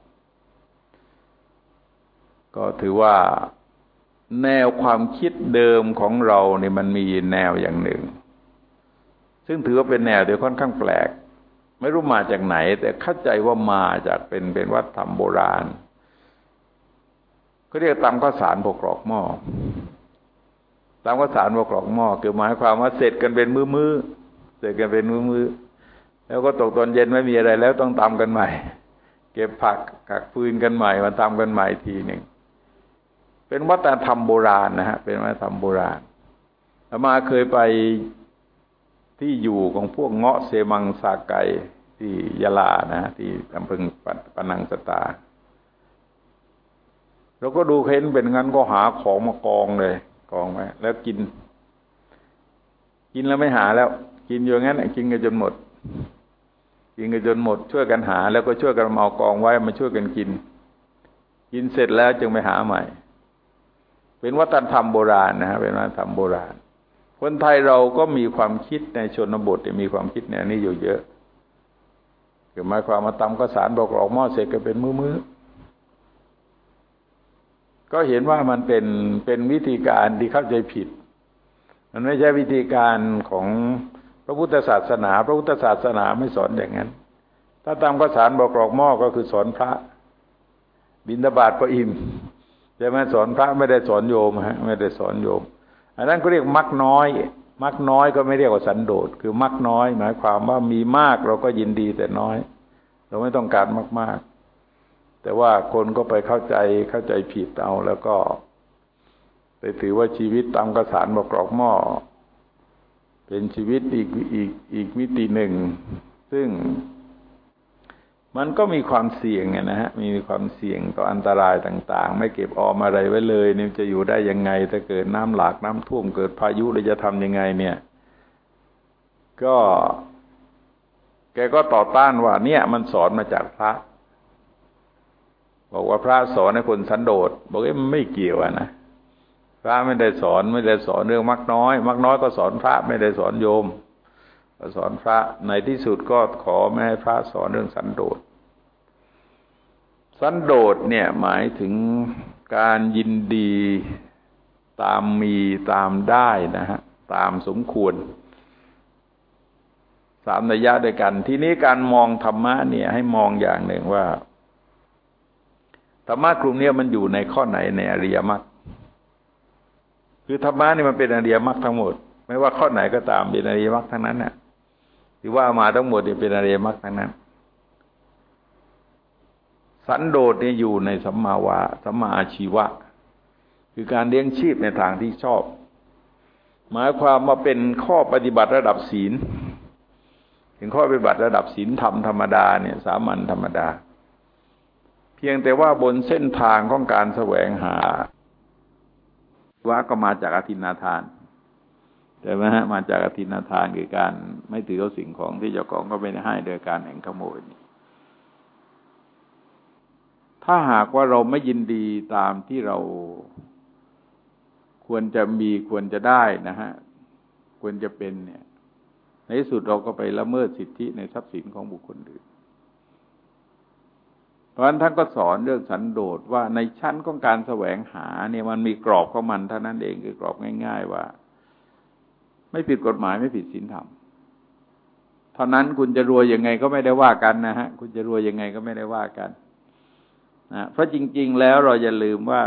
ก็ถือว่าแนวความคิดเดิมของเราเนี่ยมันมีแนวอย่างหนึ่งซึ่งถือว่าเป็นแนวที่ค่อนข้างแปลกไม่รู้มาจากไหนแต่เข้าใจว่ามาจากเป็นวัฒนธรรมโบราณเขาเรียกตำข้าวสารพวกกรอกหม้อตำข้าวสารพวกกรอกหม้อคือหมายความว่าเสร็จกันเป็นมื้อๆเสร็จกันเป็นมื้อๆแล้วก็ตกตอนเย็นไม่มีอะไรแล้วต้องตำกันใหม่เก็บผักกักฟืนกันใหม่มาตำกันใหม่ทีหนึ่งเป็นวัฒนธรรมโบราณนะฮะเป็นวัฒนธรรมโบราณอาตมาเคยไปที่อยู่ของพวกเงาะเซมังซาไกที่ยะลานะที่อำเภอปะนังสตาเราก็ดูเห็นเป็นงั้นก็หาของมากองเลยกองไว้แล้วกินแล้วไม่หาแล้วกินอยู่งั้นกินกันจนหมดช่วยกันหาแล้วก็ช่วยกันเอากองไว้มาช่วยกันกินเสร็จแล้วจึงไปหาใหม่เป็นวัฒนธรรมโบราณนะฮะเป็นวัฒนธรรมโบราณคนไทยเราก็มีความคิดในชนบทมีความคิดแนวนี้อยู่เยอะคือหมายความมาตำข้าวสารบอกออกหม้อเสร็จก็เป็นมื้อก็เห็นว่ามันเป็นวิธีการที่เข้าใจผิดมันไม่ใช่วิธีการของพระพุทธศาสนาไม่สอนอย่างนั้นถ้าตามข้าวสารบอกกรอกหม้อก็คือสอนพระบิณฑบาตก็อิ่มใช่ไหมสอนพระไม่ได้สอนโยมฮะไม่ได้สอนโยมอันนั้นก็เรียกมักน้อยมักน้อยก็ไม่เรียกว่าสันโดษคือมักน้อยหมายความว่ามีมากเราก็ยินดีแต่น้อยเราไม่ต้องการมากๆแต่ว่าคนก็ไปเข้าใจผิดเอาแล้วก็ไปถือว่าชีวิตตามข้าวสารบอกกรอกหม้อเป็นชีวิตอีกมิติหนึ่งซึ่งมันก็มีความเสี่ยงนะฮะมีความเสี่ยงต่ออันตรายต่างๆไม่เก็บออมอะไรไว้เลยนี่จะอยู่ได้ยังไงถ้าเกิดน้ำหลากน้ำท่วมเกิดพายุเราจะทำยังไงเนี่ยก็แกก็ต่อต้านว่าเนี่ยมันสอนมาจากพระบอกว่าพระสอนให้คนสันโดษบอกว่ามันไม่เกี่ยวนะพระไม่ได้สอนเรื่องมักน้อยก็สอนพระไม่ได้สอนโยมก็สอนพระในที่สุดก็ขอไม่ให้พระสอนเรื่องสันโดษสันโดษเนี่ยหมายถึงการยินดีตามมีตามได้นะฮะตามสมควรสามนัยยะด้วยกันทีนี้การมองธรรมะเนี่ยให้มองอย่างหนึ่งว่าธรรมะกลุ่มนี้มันอยู่ในข้อไหนในอริยมรรคคือธรรมะนี่มันเป็นอริยมรรคทั้งหมดไม่ว่าข้อไหนก็ตามเป็นอริยมรรคทั้งนั้นน่ะที่ว่ามาทั้งหมดนี่เป็นอริยมรรคทั้งนั้นสันโดษนี่อยู่ในสัมมาอาชีวะคือการเลี้ยงชีพในทางที่ชอบหมายความว่าเป็นข้อปฏิบัติระดับศีลถึงข้อปฏิบัติระดับศีลธรรมธรรมดาเนี่ยสามัญธรรมดาเพียงแต่ว่าบนเส้นทางของการแสวงหาว่าก็มาจากอทินนาทานใช่ไหมฮะมาจากอทินนาทานคือการไม่ถือเอาสิ่งของที่เจ้าของก็ไม่ได้ให้โดยการแห่งขโมยนี่ถ้าหากว่าเราไม่ยินดีตามที่เราควรจะมีควรจะได้นะฮะควรจะเป็นเนี่ยในที่สุดเราก็ไปละเมิดสิทธิในทรัพย์สินของบุคคลอื่นเพราะฉะนั้นท่านก็สอนเรื่องสันโดษว่าในชั้นของการแสวงหาเนี่ยมันมีกรอบของมันเท่านั้นเองคือกรอบง่ายๆว่าไม่ผิดกฎหมายไม่ผิดศีลธรรมเท่านั้นคุณจะรวยยังไงก็ไม่ได้ว่ากันนะฮะคุณจะรวยยังไงก็ไม่ได้ว่ากันนะเพราะจริงๆแล้วเราอย่าลืมว่า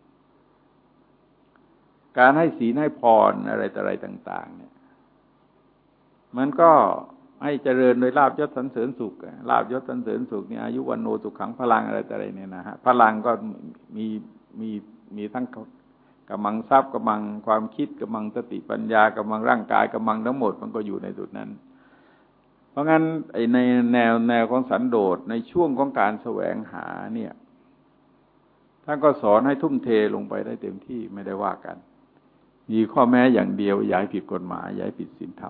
การให้ศีลให้พรอะไรต่างๆเนี่ยมันก็ให้เจริญโดยลาภยศสรรเสริญสุขลาภยศสรรเสริญสุขเนี่ยอายุวันโนสุขังพลังอะไรเนี่ยนะฮะพลังก็มีทั้งกำลังทรัพย์กำลังความคิดกำลังสติปัญญากำลังร่างกายกำลังทั้งหมดมันก็อยู่ในจุดนั้นเพราะงั้นในแนวของสันโดษในช่วงของการแสวงหาเนี่ยท่านก็สอนให้ทุ่มเทลงไปได้เต็มที่ไม่ได้ว่ากันมีข้อแม้อย่างเดียวอย่าให้ผิดกฎหมายอย่าให้ผิดศีลธรรม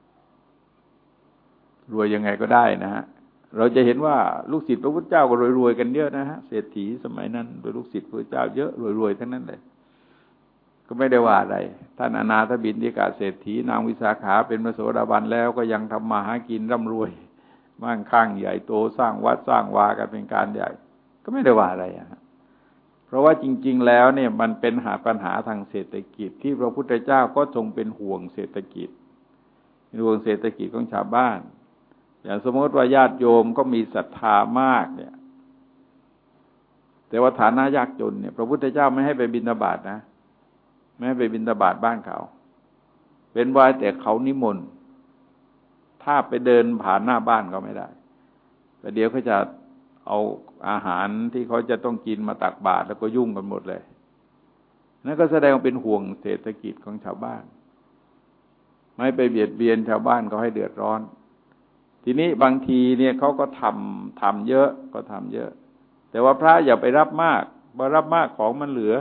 รวยยังไงก็ได้นะฮะเราจะเห็นว่าลูกศิษย์พระพุทธเจ้าก็รวยๆกันเยอะนะฮะเศรษฐีสมัยนั้นโดยลูกศิษย์พระพุทธเจ้าเยอะรวยๆทั้งนั้นเลยก็ไม่ได้ว่าอะไรท่านอนาถบิณฑิกาเศรษฐีนางวิสาขาเป็นพระโสดาบันแล้วก็ยังทำมาหากินร่ำรวยมั่งคั่งใหญ่โตสร้างวัดสร้างวากันเป็นการใหญ่ก็ไม่ได้ว่าอะไรฮะเพราะว่าจริงๆแล้วเนี่ยมันเป็นปัญหาทางเศรษฐกิจที่พระพุทธเจ้าก็ทรงเป็นห่วงเศรษฐกิจห่วงเศรษฐกิจของชาวบ้านอย่างสมมติว่าญาติโยมก็มีศรัทธามากเนี่ยแต่ว่าฐานะยากจนเนี่ยพระพุทธเจ้าไม่ให้ไปบิณฑบาตนะไม่ให้ไปบิณฑบาตบ้านเขาเป็นไว้แต่เขานิมนต์ถ้าไปเดินผ่านหน้าบ้านก็ไม่ได้แต่เดี๋ยวเขาจะเอาอาหารที่เขาจะต้องกินมาตักบาตรแล้วก็ยุ่งกันหมดเลยนั่นก็แสดงว่าเป็นห่วงเศรษฐกิจของชาวบ้านไม่ไปเบียดเบียนชาวบ้านก็ให้เดือดร้อนทีนี้บางทีเนี่ยเขาก็ทำเยอะก็ทำเยอะแต่ว่าพระอย่าไปรับมากพอรับมากของมันเหลือ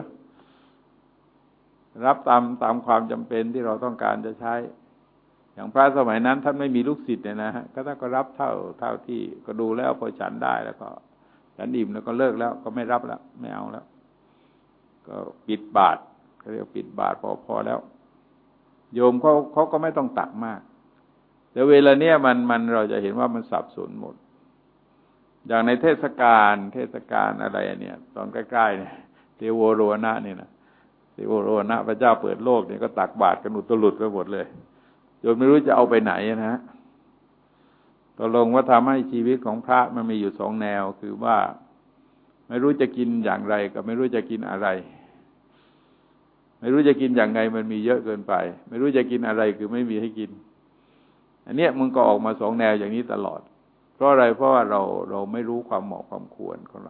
รับตามความจำเป็นที่เราต้องการจะใช้อย่างพระสมัยนั้นท่านไม่มีลูกศิษย์เนี่ยนะฮะก็ท่านก็รับเท่าที่ก็ดูแล้วพอฉันได้แล้วก็ฉันอิ่มแล้วก็เลิกแล้วก็ไม่รับแล้วไม่เอาแล้วก็ปิดบาตรเขาเรียกปิดบาตรพอแล้วโยมเขาก็ไม่ต้องตักมากแต่เวลาเนี้ยมันเราจะเห็นว่ามันสับสนหมดอย่างในเทศกาลอะไรเนี่ยตอนใกล้ๆเนี่ยเทโวโรนะเนี่ยนะเทโวโรนะพระเจ้าเปิดโลกเนี่ยก็ตักบาตรกันอุตลุดไปหมดเลยโยมไม่รู้จะเอาไปไหนนะฮะตกลงว่าทำให้ชีวิตของพระมันมีอยู่สองแนวคือว่าไม่รู้จะกินอย่างไรกับไม่รู้จะกินอะไรไม่รู้จะกินอย่างไงมันมีเยอะเกินไปไม่รู้จะกินอะไรคือไม่มีให้กินอันเนี้ยมันก็ออกมาสองแนวอย่างนี้ตลอดเพราะอะไรเพราะว่าเราไม่รู้ความเหมาะความควรของเรา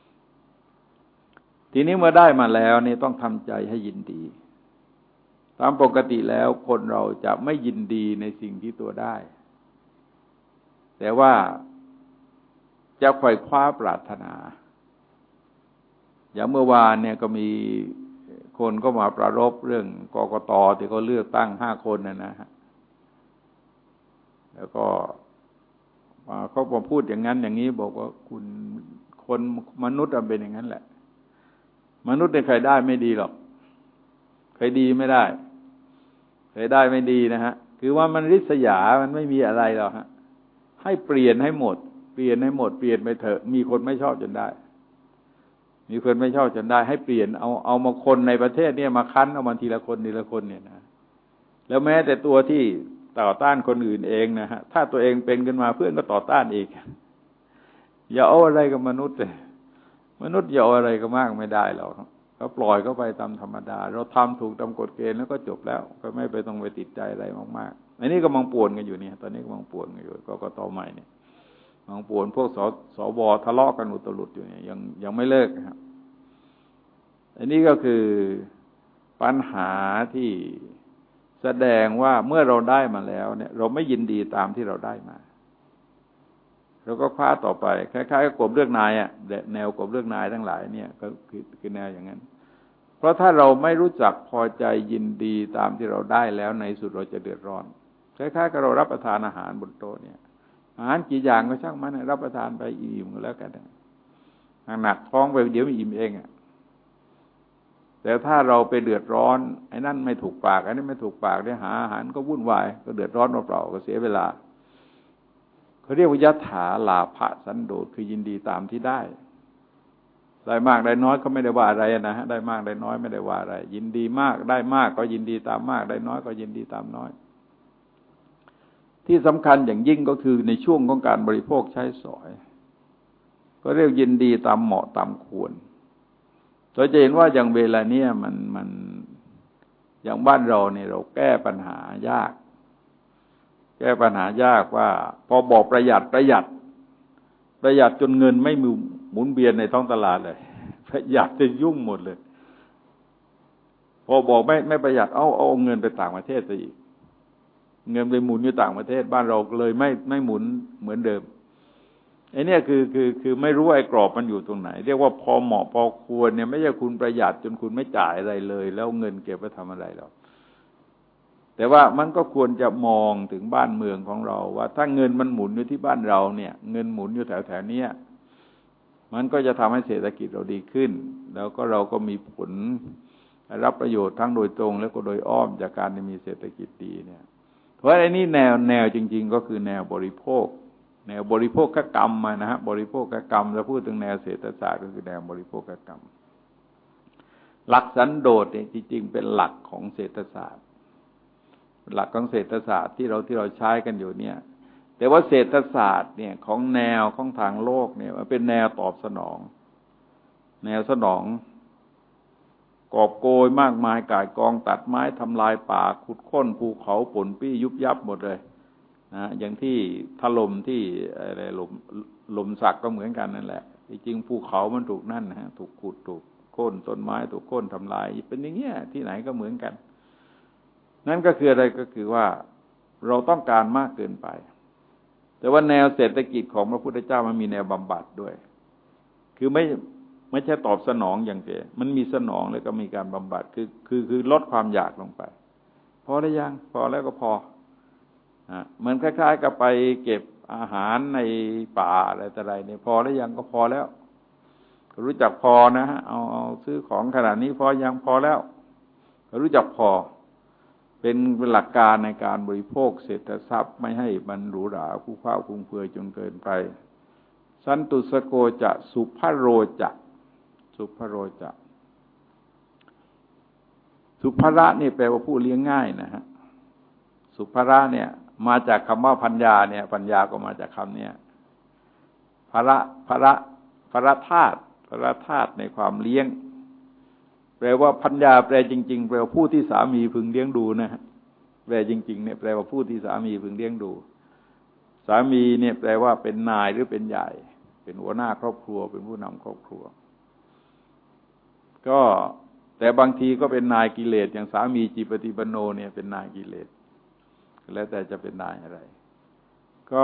ทีนี้เมื่อได้มาแล้วนี่ต้องทำใจให้ยินดีตามปกติแล้วคนเราจะไม่ยินดีในสิ่งที่ตัวได้แต่ว่าจะไขว่คว้าปรารถนาอย่างเมื่อวานเนี่ยก็มีคนก็มาประรบเรื่องกกต.ที่เขาเลือกตั้ง5 คนนะฮะแล้วก็เขาบอกพูดอย่างนั้นอย่างนี้บอกว่าคุณคนมนุษย์เป็นอย่างนั้นแหละมนุษย์เนี่ยใครได้ไม่ดีหรอกใครดีไม่ได้ใครได้ไม่ดีนะฮะคือว่ามันริษยามันไม่มีอะไรหรอกฮะให้เปลี่ยนให้หมดเปลี่ยนให้หมดเปลี่ยนไปเถอะมีคนไม่ชอบจนได้มีคนไม่ชอบจนได้ให้เปลี่ยนเอามาคนในประเทศเนี่ยมาคั้นเอามาทีละคนเนี่ยนะแล้วแม้แต่ตัวที่ต่อต้านคนอื่นเองนะฮะถ้าตัวเองเป็นขึ้นมาเพื่อนก็ต่อต้านอีกอย่าเอาอะไรกับมนุษย์เลยมนุษย์อย่าเอาอะไรก็มากไม่ได้หรอกก็ปล่อยเขาไปตามธรรมดาเราทำถูกตามกฎเกณฑ์แล้วก็จบแล้วก็ไม่ไปต้องไปติดใจอะไรมากๆอันนี้กำลังป่วนกันอยู่เนี่ยตอนนี้กำลังป่วนกันอยู่กกต.ใหม่เนี่ยกำลังป่วนพวกสว.ทะเลาะกันอุตลุดอยู่เนี่ยยังไม่เลิกนะครับอันนี้ก็คือปัญหาที่แสดงว่าเมื่อเราได้มาแล้วเนี่ยเราไม่ยินดีตามที่เราได้มาเราก็คว้าต่อไปคล้ายๆกับกบเลือกนายอ่ะแนวกบเลือกนายทั้งหลายเนี่ยก็คือแนวอย่างนั้นเพราะถ้าเราไม่รู้จักพอใจยินดีตามที่เราได้แล้วในสุดเราจะเดือดร้อนคล้ายๆกับเรารับประทานอาหารบนโต๊ะเนี่ยอาหารกี่อย่างก็ช่างมันรับประทานไปอิ่มก็แล้วกันหนักท้องไปเดี๋ยวไม่อิ่มเองอ่ะแต่ถ้าเราไปเดือดร้อนไอ้นั่นไม่ถูกปากไอ้นี่ไม่ถูกปากเนี่ยหาอาหารก็วุ่นวายก็เดือดร้อนเปล่าๆก็เสียเวลาเขาเรียกว่ายัตถาลาภสันโดษคือยินดีตามที่ได้มากได้น้อยก็ไม่ได้ว่าอะไรนะฮะได้มากได้น้อยไม่ได้ว่าอะไรยินดีมากได้มากก็ยินดีตามมากได้น้อยก็ยินดีตามน้อยที่สำคัญอย่างยิ่งก็คือในช่วงของการบริโภคใช้สอยก็เรียกยินดีตามเหมาะตามควรเราจะเห็นว่าอย่างเวลาเนี้ยมันอย่างบ้านเราเนี่ยเราแก้ปัญหายากว่าพอบอกประหยัดจนเงินไม่มีหมุนเวียนในท้องตลาดเลยประหยัดจะยุ่งหมดเลยพอบอกไม่ประหยัดเอาเงินไปต่างประเทศซะอีกเงินไปหมุนอยู่ต่างประเทศบ้านเราเลยไม่หมุนเหมือนเดิมไอ้เนี่ยคือไม่รู้ไอ้กรอบมันอยู่ตรงไหนเรียกว่าพอเหมาะพอควรเนี่ยไม่ใช่คุณประหยัดจนคุณไม่จ่ายอะไรเลยแล้วเงินเก็บไว้ทำอะไรหรอกแต่ว่ามันก็ควรจะมองถึงบ้านเมืองของเราว่าถ้าเงินมันหมุนอยู่ที่บ้านเราเนี่ยเงินหมุนอยู่แถวๆนี้มันก็จะทำให้เศรษฐกิจเราดีขึ้นแล้วก็เราก็มีผลรับประโยชน์ทั้งโดยตรงแล้วก็โดยอ้อมจากการที่มีเศรษฐกิจดีเนี่ยเพราะไอ้นี่แนวจริงๆก็คือแนวบริโภคกรรมนะฮะบริโภคกรรมเราพูดถึงแนวเศรษฐศาสตร์ก็คือแนวบริโภคกรรมหลักสันโดษเนี่ยจริงๆเป็นหลักของเศรษฐศาสตร์หลักของเศรษฐศาสตร์ที่เราใช้กันอยู่เนี่ยแต่ว่าเศรษฐศาสตร์เนี่ยของแนวของทางโลกเนี่ยมันเป็นแนวตอบสนองกอบโกยมากมายก่ายกองตัดไม้ทำลายป่าขุดค้นภูเขาป่นปี้ยุบยับหมดเลยนะอย่างที่ถล่มที่อะไรลมสักก็เหมือนกันนั่นแหละจริงภูเขามันถูกนั่นนะฮะถูกขุดถูกโค่นต้นไม้ถูกโค่นทำลายเป็นอย่างเงี้ยที่ไหนก็เหมือนกันนั่นก็คืออะไรก็คือว่าเราต้องการมากเกินไปแต่ว่าแนวเศรษฐกิจของพระพุทธเจ้ามันมีแนวบำบัดด้วยคือไม่ใช่ตอบสนองอย่างเดียวมันมีสนองแล้วก็มีการบำบัดคือลดความอยากลงไปพอแล้วยังพอแล้วก็พอเหมือนคล้ายๆกับไปเก็บอาหารในป่าอะไรต่ออะไรเนี่ยพอแล้วยังก็พอแล้วรู้จักพอนะฮะเอาซื้อของขนาดนี้พอยังพอแล้วรู้จักพอเป็นหลักการในการบริโภคเศรษฐทรัพย์ไม่ให้มันหรูหราคู่ฟ้าคุ้มเฟือยจนเกินไปสันตุสโกจะสุภโรจะสุภระนี่แปลว่าผู้เลี้ยงง่ายนะฮะสุภระเนี่ยมาจากคำว่าพัญญาเนี่ยปัญญาก็มาจากคำเนี้ยภระธาตุในความเลี้ยงแปลว่าพัญญาแปลจริงๆแปลว่าผู้ที่สามีพึงเลี้ยงดูนะฮะแปลจริงๆเนี่ยแปลว่าผู้ที่สามีพึงเลี้ยงดูสามีเนี่ยแปลว่าเป็นนายหรือเป็นใหญ่เป็นหัวหน้าครอบครัวเป็นผู้นำครอบครัวก็แต่บางทีก็เป็นนายกิเลสอย่างสามีจิปฏิปันโนเนี่ยเป็นนายกิเลสแล้วแต่จะเป็นนายอะไรก็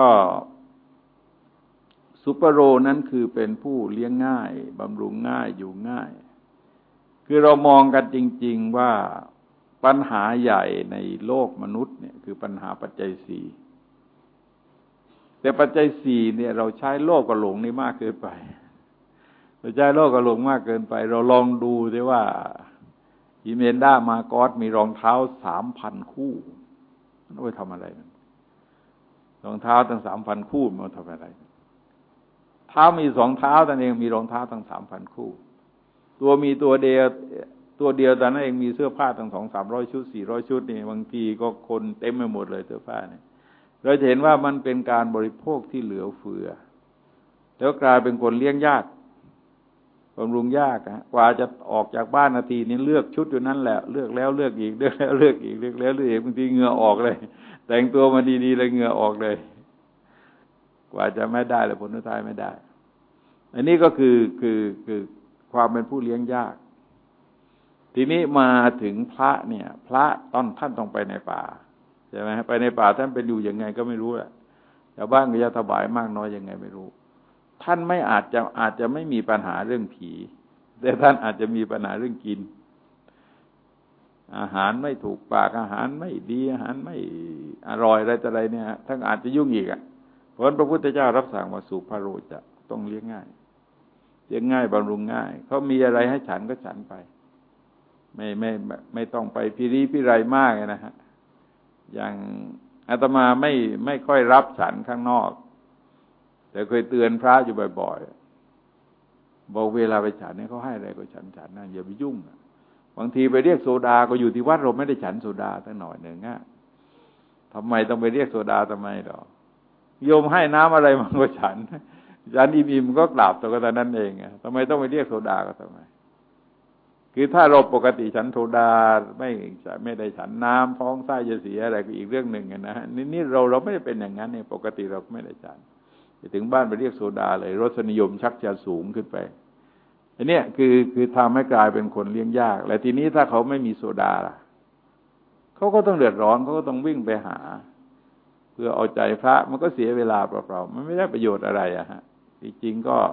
สุปโรนั้นคือเป็นผู้เลี้ยงง่ายบำรุงง่ายอยู่ง่ายคือเรามองกันจริงๆว่าปัญหาใหญ่ในโลกมนุษย์เนี่ยคือปัญหาปัจจัยสี่แต่ปัจจัยสี่เนี่ยเราใช้โลภกับหลงนี่มากเกินไปเราใช้โลภกับหลงมากเกินไปเราลองดูสิว่าอิเมนดามาโกสมีรองเท้า 3,000 คู่มันเอาไปทำอะไรรองเท้าตั้ง 3,000 คู่มันเอาทำอะไรเท้ามี2 เท้าแต่เองมีรองเท้าตั้ง 3,000 คู่ตัวมีตัวเดียวแต่นั้นเองมีเสื้อผ้าตั้ง 200-300 ชุด400 ชุดนี่บางทีก็คนเต็มไปหมดเลยเสื้อผ้าเนี่ยเราจะเห็นว่ามันเป็นการบริโภคที่เหลือเฟือแล้วกลายเป็นคนเลี้ยงยากบำรุงยากกว่าจะออกจากบ้านนาทีนี้เลือกชุดอยู่นั่นแหละเลือกแล้วเลือกอีกเลือกแล้วเลือกอีกเลือกแล้วเลือกอีกบางทีเหงื่อออกเลยแต่งตัวมาดีๆเลยเหงื่อออกเลยกว่าจะไม่ได้เลยผลสุดท้ายไม่ได้อันนี้ก็คือความเป็นผู้เลี้ยงยากทีนี้มาถึงพระเนี่ยพระท่านต้องไปในป่าใช่ไหมไปในป่าท่านเป็นอยู่ยังไงก็ไม่รู้แหละชาวบ้านก็ยะถวายมากน้อยยังไงไม่รู้ท่านไม่อาจจะไม่มีปัญหาเรื่องผีแต่ท่านอาจจะมีปัญหาเรื่องกินอาหารไม่ถูกปากอาหารไม่ดีอาหารไม่อร่อยอะไรต่ออะไรเนี่ยท่านอาจจะยุ่งอีกเพราะพระพุทธเจ้ารับสั่งว่าสุภโรจะต้องเลี้ยงง่ายบำรุงง่ายเขามีอะไรให้ฉันก็ฉันไปไม่ต้องไปพิริพิไรมากนะฮะอย่างอาตมาไม่ค่อยรับฉันข้างนอกแต่เคยเตือนพระอยู่บ่อยๆบอกเวลาไปฉันเนี่ยเขาให้อะไรก็ฉันนั่นอย่าไปยุ่งบางทีไปเรียกโซดาก็อยู่ที่วัดเราไม่ได้ฉันโซดาตั้งหน่อยหนึ่งทำไมต้องไปเรียกโซดาทำไมหรอโยมให้น้ำอะไรมันก็ฉันอิ่มๆก็กราบตัวก็นั้นเองทำไมต้องไปเรียกโซดาก็ทำไมคือถ้าเราปกติฉันโซดาไม่ได้ฉันน้ำท้องไส้จะเสียอะไรก็อีกเรื่องหนึ่งนะนี่เราไม่ได้เป็นอย่างนั้นเนี่ยปกติเราไม่ได้ฉันถึงบ้านไปเรียกโซดาเลยรสนิยมชักจะสูงขึ้นไปอันนี้คือทำให้กลายเป็นคนเลี้ยงยากและทีนี้ถ้าเขาไม่มีโซดาล่ะเขาก็ต้องเดือดร้อนเขาก็ต้องวิ่งไปหาเพื่อเอาใจพระมันก็เสียเวลาเปล่าๆมันไม่ได้ประโยชน์อะไรฮะจริงๆก็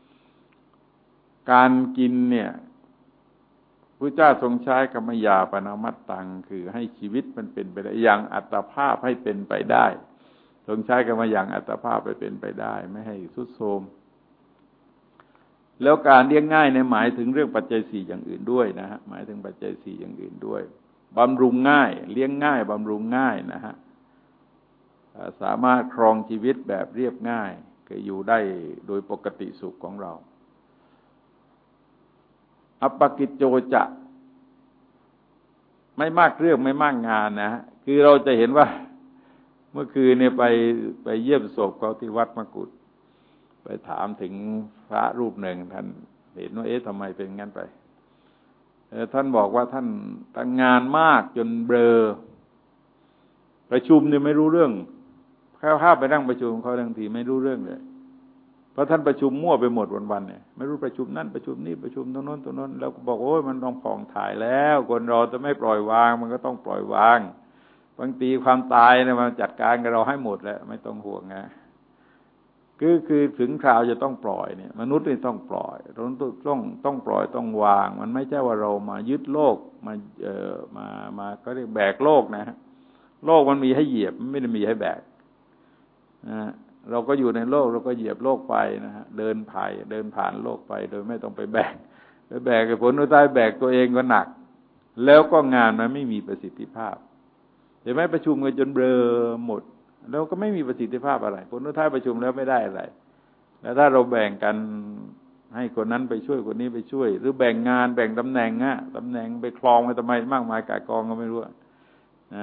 การกินเนี่ยพระเจ้าทรงใช้กรรมยาปนามัตตังคือให้ชีวิตมันเป็นไปได้อย่างอัตภาพให้เป็นไปได้ทรงใช้กรรมอย่างอัตภาพไปเป็นไปได้ไม่ให้ทรุดโทรมแล้วการเลี้ยงง่ายในหมายถึงเรื่องปัจจัยสี่อย่างอื่นด้วยนะฮะหมายถึงปัจจัยสี่อย่างอื่นด้วยบำรุงง่ายเลี้ยงง่ายบำรุงง่ายนะฮะสามารถครองชีวิตแบบเรียบง่ายคืออยู่ได้โดยปกติสุขของเราอัปปกิจโจจะไม่มากเรื่องไม่มากงานนะฮะคือเราจะเห็นว่าเมื่อคืนเนี่ยไปเยี่ยมศพเขาที่วัดมกุฏไปถามถึงพระรูปหนึ่งท่านเห็นว่าทำไมเป็นงั้นไปท่านบอกว่าท่านงานมากจนเบลอประชุมเนี่ยไม่รู้เรื่องข้าไปนั่งประชุมเขาบางทีไม่รู้เรื่องเลยเพราะท่านประชุมมั่วไปหมดวันๆเนี่ยไม่รู้ประชุมนั่นประชุมนี่ประชุมตรงโน้นแล้วก็บอกโอ้ยมันต้องผ่องถ่ายแล้วคนเราจะไม่ปล่อยวางมันก็ต้องปล่อยวางบางทีความตายเนี่ยมันจัดการกับเราให้หมดแล้วไม่ต้องห่วงคือถึงคราวจะต้องปล่อยเนี่ยมนุษย์นี่ต้องปล่อยต้องปล่อยต้องวางมันไม่ใช่ว่าเรามายึดโลกมาก็เรียกแบกโลกนะโลกมันมีให้เหยียบไม่ได้มีให้แบกนะเราก็อยู่ในโลกเราก็เหยียบโลกไปนะฮะเดินผ่านโลกไปโดยไม่ต้องไปแบกผลสุดท้ายแบกตัวเองก็หนักแล้วก็งานมันไม่มีประสิทธิภาพเห็นไหมประชุมกันจนเบลอหมดแล้วก็ไม่มีประสิทธิภาพอะไรผลสุดท้ายประชุมแล้วไม่ได้อะไรแล้วถ้าเราแบ่งกันให้คนนั้นไปช่วยคนนี้ไปช่วยหรือแบ่งงานแบ่งตำแหน่งตำแหน่งไปคลองไปทำไมมากมายกายกองก็ไม่รู้นะ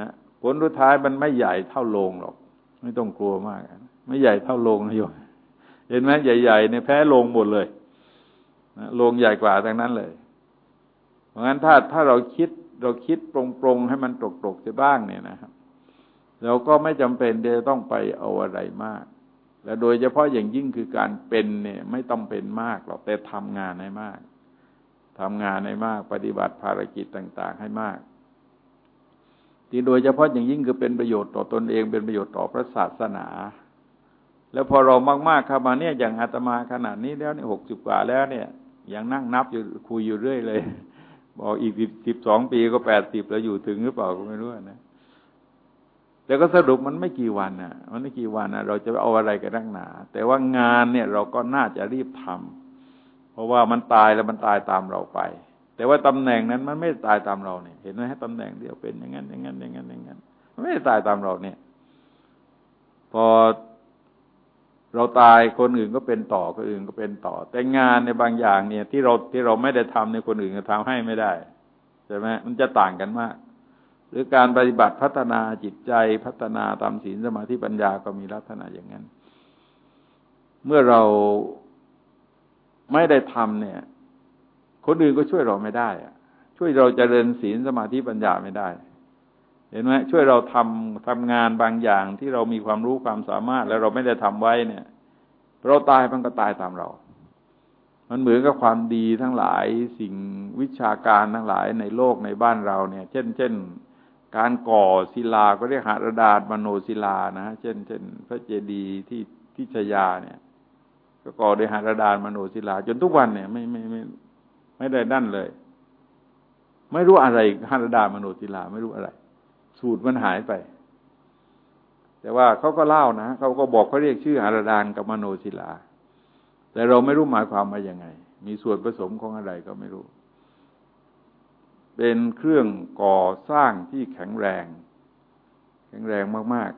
ผลสุดท้ายมันไม่ใหญ่เท่าโลงหรอกไม่ต้องกลัวมากไม่ใหญ่เท่าโลงนะโยมเห็นไหมใหญ่ๆเนี่ยแพ้โลงหมดเลยโลงใหญ่กว่าทั้งนั้นเลยเพราะงั้นถ้าเราคิดปรงๆให้มันตกๆจะบ้างเนี่ยนะครับเราก็ไม่จำเป็นที่จะต้องไปเอาอะไรมากและโดยเฉพาะอย่างยิ่งคือการเป็นเนี่ยไม่ต้องเป็นมากหรอกแต่ทำงานให้มากปฏิบัติภารกิจต่างๆให้มากที่โดยเฉพาะอย่างยิ่งคือเป็นประโยชน์ต่อตนเองเป็นประโยชน์ต่อพระศาสนาแล้วพอเรามากๆเข้ามาเนี่ยอย่างอาตมาขนาดนี้แล้วเนี่ย60 กว่าแล้วเนี่ยยังนั่งนับอยู่คุยอยู่เรื่อยเลยบอกอีก12 ปีก็80แล้วอยู่ถึงหรือเปล่าก็ไม่รู้นะแต่ก็สรุปมันไม่กี่วันเราจะเอาอะไรกันนักหนาแต่ว่างานเนี่ยเราก็น่าจะรีบทำเพราะว่ามันตายแล้วมันตายตามเราไปแต่ว่าตำแหน่งนั้นมันไม่ตายตามเราเนี่ยเห็นไหมตำแหน่งเดียวเป็นอย่างนั้นมันไม่ได้ตายตามเราเนี่ยพอเราตายคนอื่นก็เป็นต่อคนอื่นก็เป็นต่อแต่งานในบางอย่างเนี่ยที่เราไม่ได้ทำในคนอื่นก็ทำให้ไม่ได้ใช่ไหมมันจะต่างกันมากหรือการปฏิบัติพัฒนาจิตใจพัฒนาตามศีลสมาธิปัญญาก็มีลักษณะอย่างนั้นเมื่อเราไม่ได้ทำเนี่ยคนอื่นก็ช่วยเราไม่ได้ช่วยเราเจริญศีลสมาธิปัญญาไม่ได้เห็นไหมช่วยเราทำงานบางอย่างที่เรามีความรู้ความสามารถแล้วเราไม่ได้ทำไว้เนี่ยเราตายมันก็ตายตามเรามันเหมือนกับความดีทั้งหลายสิ่งวิชาการทั้งหลายในโลกในบ้านเราเนี่ยเช่นการก่อศิลาก็เรียกหฤดาษมโนศิลานะเช่นพระเจดีย์ที่ชยาเนี่ยก็ก่อด้วยหฤดาษมโนศิลาจนทุกวันเนี่ยไม่ได้นั่นเลยไม่รู้อะไรหฤดาษมโนศิลาไม่รู้อะไรสูตรมันหายไปแต่ว่าเขาก็เล่านะเขาก็บอกเขาเรียกชื่อหฤดาษกับมโนศิลาแต่เราไม่รู้หมายความว่ายังไงมีส่วนผสมของอะไรก็ไม่รู้เป็นเครื่องก่อสร้างที่แข็งแรงมาก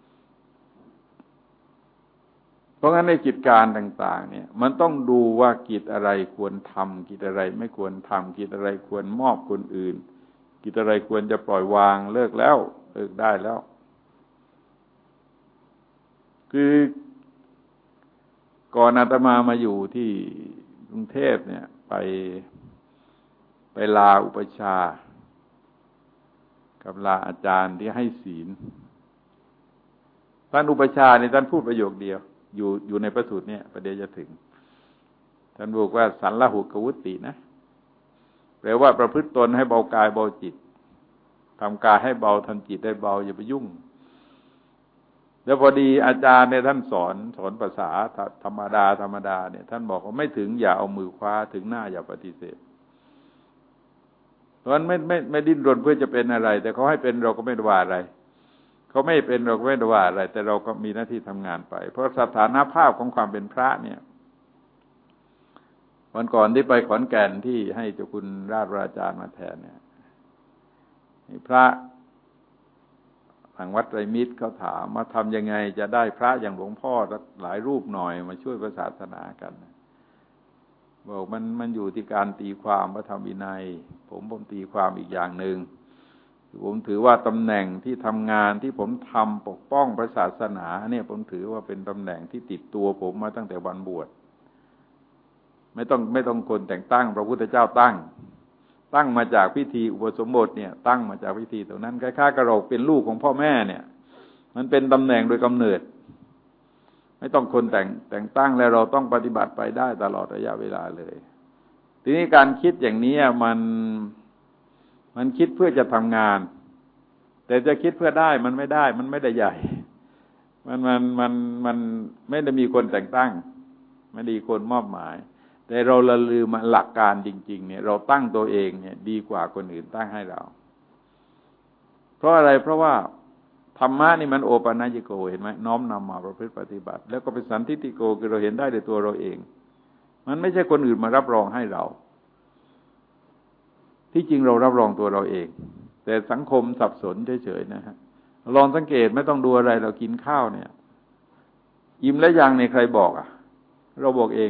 ๆเพราะงั้นในกิจการต่างๆเนี่ยมันต้องดูว่ากิจอะไรควรทำกิจอะไรไม่ควรทำกิจอะไรควรมอบคนอื่นกิจอะไรควรจะปล่อยวางเลิกได้แล้วคือก่อนอาตมาอยู่ที่กรุงเทพเนี่ยไปลาอุปชากับลาอาจารย์ที่ให้ศีลท่านอุปชาเนี่ยท่านพูดประโยคเดียวอยู่ในพระสูตรเนี่ยประเดี๋ยวจะถึงท่านบอกว่าสันละหุกวุตินะแปลว่าประพฤติตนให้เบากายเบาจิตทำกายให้เบาทำจิตให้เบาอย่าไปยุ่งแล้วพอดีอาจารย์เนี่ยท่านสอนภาษาธรรมดาเนี่ยท่านบอกว่าไม่ถึงอย่าเอามือคว้าถึงหน้าอย่าปฏิเสธเพราะฉะนั้นไม่ดิ้นรนเพื่อจะเป็นอะไรแต่เขาให้เป็นเราก็ไม่ว่าอะไรเขาไม่เป็นเราก็ไม่ว่าอะไรแต่เราก็มีหน้าที่ทำงานไปเพราะสถานภาพของความเป็นพระเนี่ยวันก่อนที่ไปขอนแก่นที่ให้เจ้าคุณราชอาจารย์มาแทนเนี่ยพระทางวัดไตรมิตรเขาถามมาทำยังไงจะได้พระอย่างหลวงพ่อหลายรูปหน่อยมาช่วยศาสนากันบอกมันอยู่ที่การตีความพระธรรมวินัยผมตีความอีกอย่างหนึ่งผมถือว่าตำแหน่งที่ทำงานที่ผมทำปกป้องพระศาสนาเนี่ยผมถือว่าเป็นตำแหน่งที่ติดตัวผมมาตั้งแต่วันบวชไม่ต้องคนแต่งตั้งพระพุทธเจ้าตั้งมาจากพิธีอุปสมบทเนี่ยตั้งมาจากพิธีตรงนั้นคล้ายๆกับเราเป็นลูกของพ่อแม่เนี่ยมันเป็นตำแหน่งโดยกำเนิดไม่ต้องคนแต่งตั้งแล้วเราต้องปฏิบัติไปได้ตลอดระยะเวลาเลยทีนี้การคิดอย่างนี้มันคิดเพื่อจะทำงานแต่จะคิดเพื่อได้มันไม่ได้มันไม่ได้ใหญ่มันไม่ได้มีคนแต่งตั้งไม่ได้มีคนมอบหมายแต่เราละลืมหลักการจริงๆเนี่ยเราตั้งตัวเองเนี่ยดีกว่าคนอื่นตั้งให้เราเพราะอะไรเพราะว่าธรรมะนี่มันโอปัญญิโกเห็นไหมน้อมนำมาประพฤติปฏิบัติแล้วก็เป็นสันทิฏฐิโกคือเราเห็นได้ด้วยตัวเราเองมันไม่ใช่คนอื่นมารับรองให้เราที่จริงเรารับรองตัวเราเองแต่สังคมสับสนเฉยๆนะฮะลองสังเกตไม่ต้องดูอะไรเรากินข้าวเนี่ยอิ่มแล้วยังในใครบอกเราบอกเอง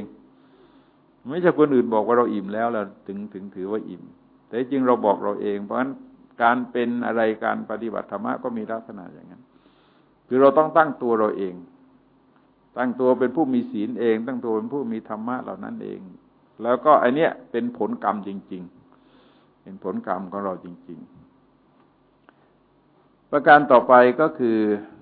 ไม่ใช่คนอื่นบอกว่าเราอิ่มแล้วเราถึงถือว่าอิ่มแต่จริงเราบอกเราเองเพราะฉะนั้นการเป็นอะไรการปฏิบัติธรรมะก็มีลักษณะอย่างนั้นคือเราต้องตั้งตัวเราเองตั้งตัวเป็นผู้มีศีลเองตั้งตัวเป็นผู้มีธรรมะเหล่านั้นเองแล้วก็อันเนี้ยเป็นผลกรรมจริงๆเป็นผลกรรมของเราจริงๆประการต่อไปก็คือ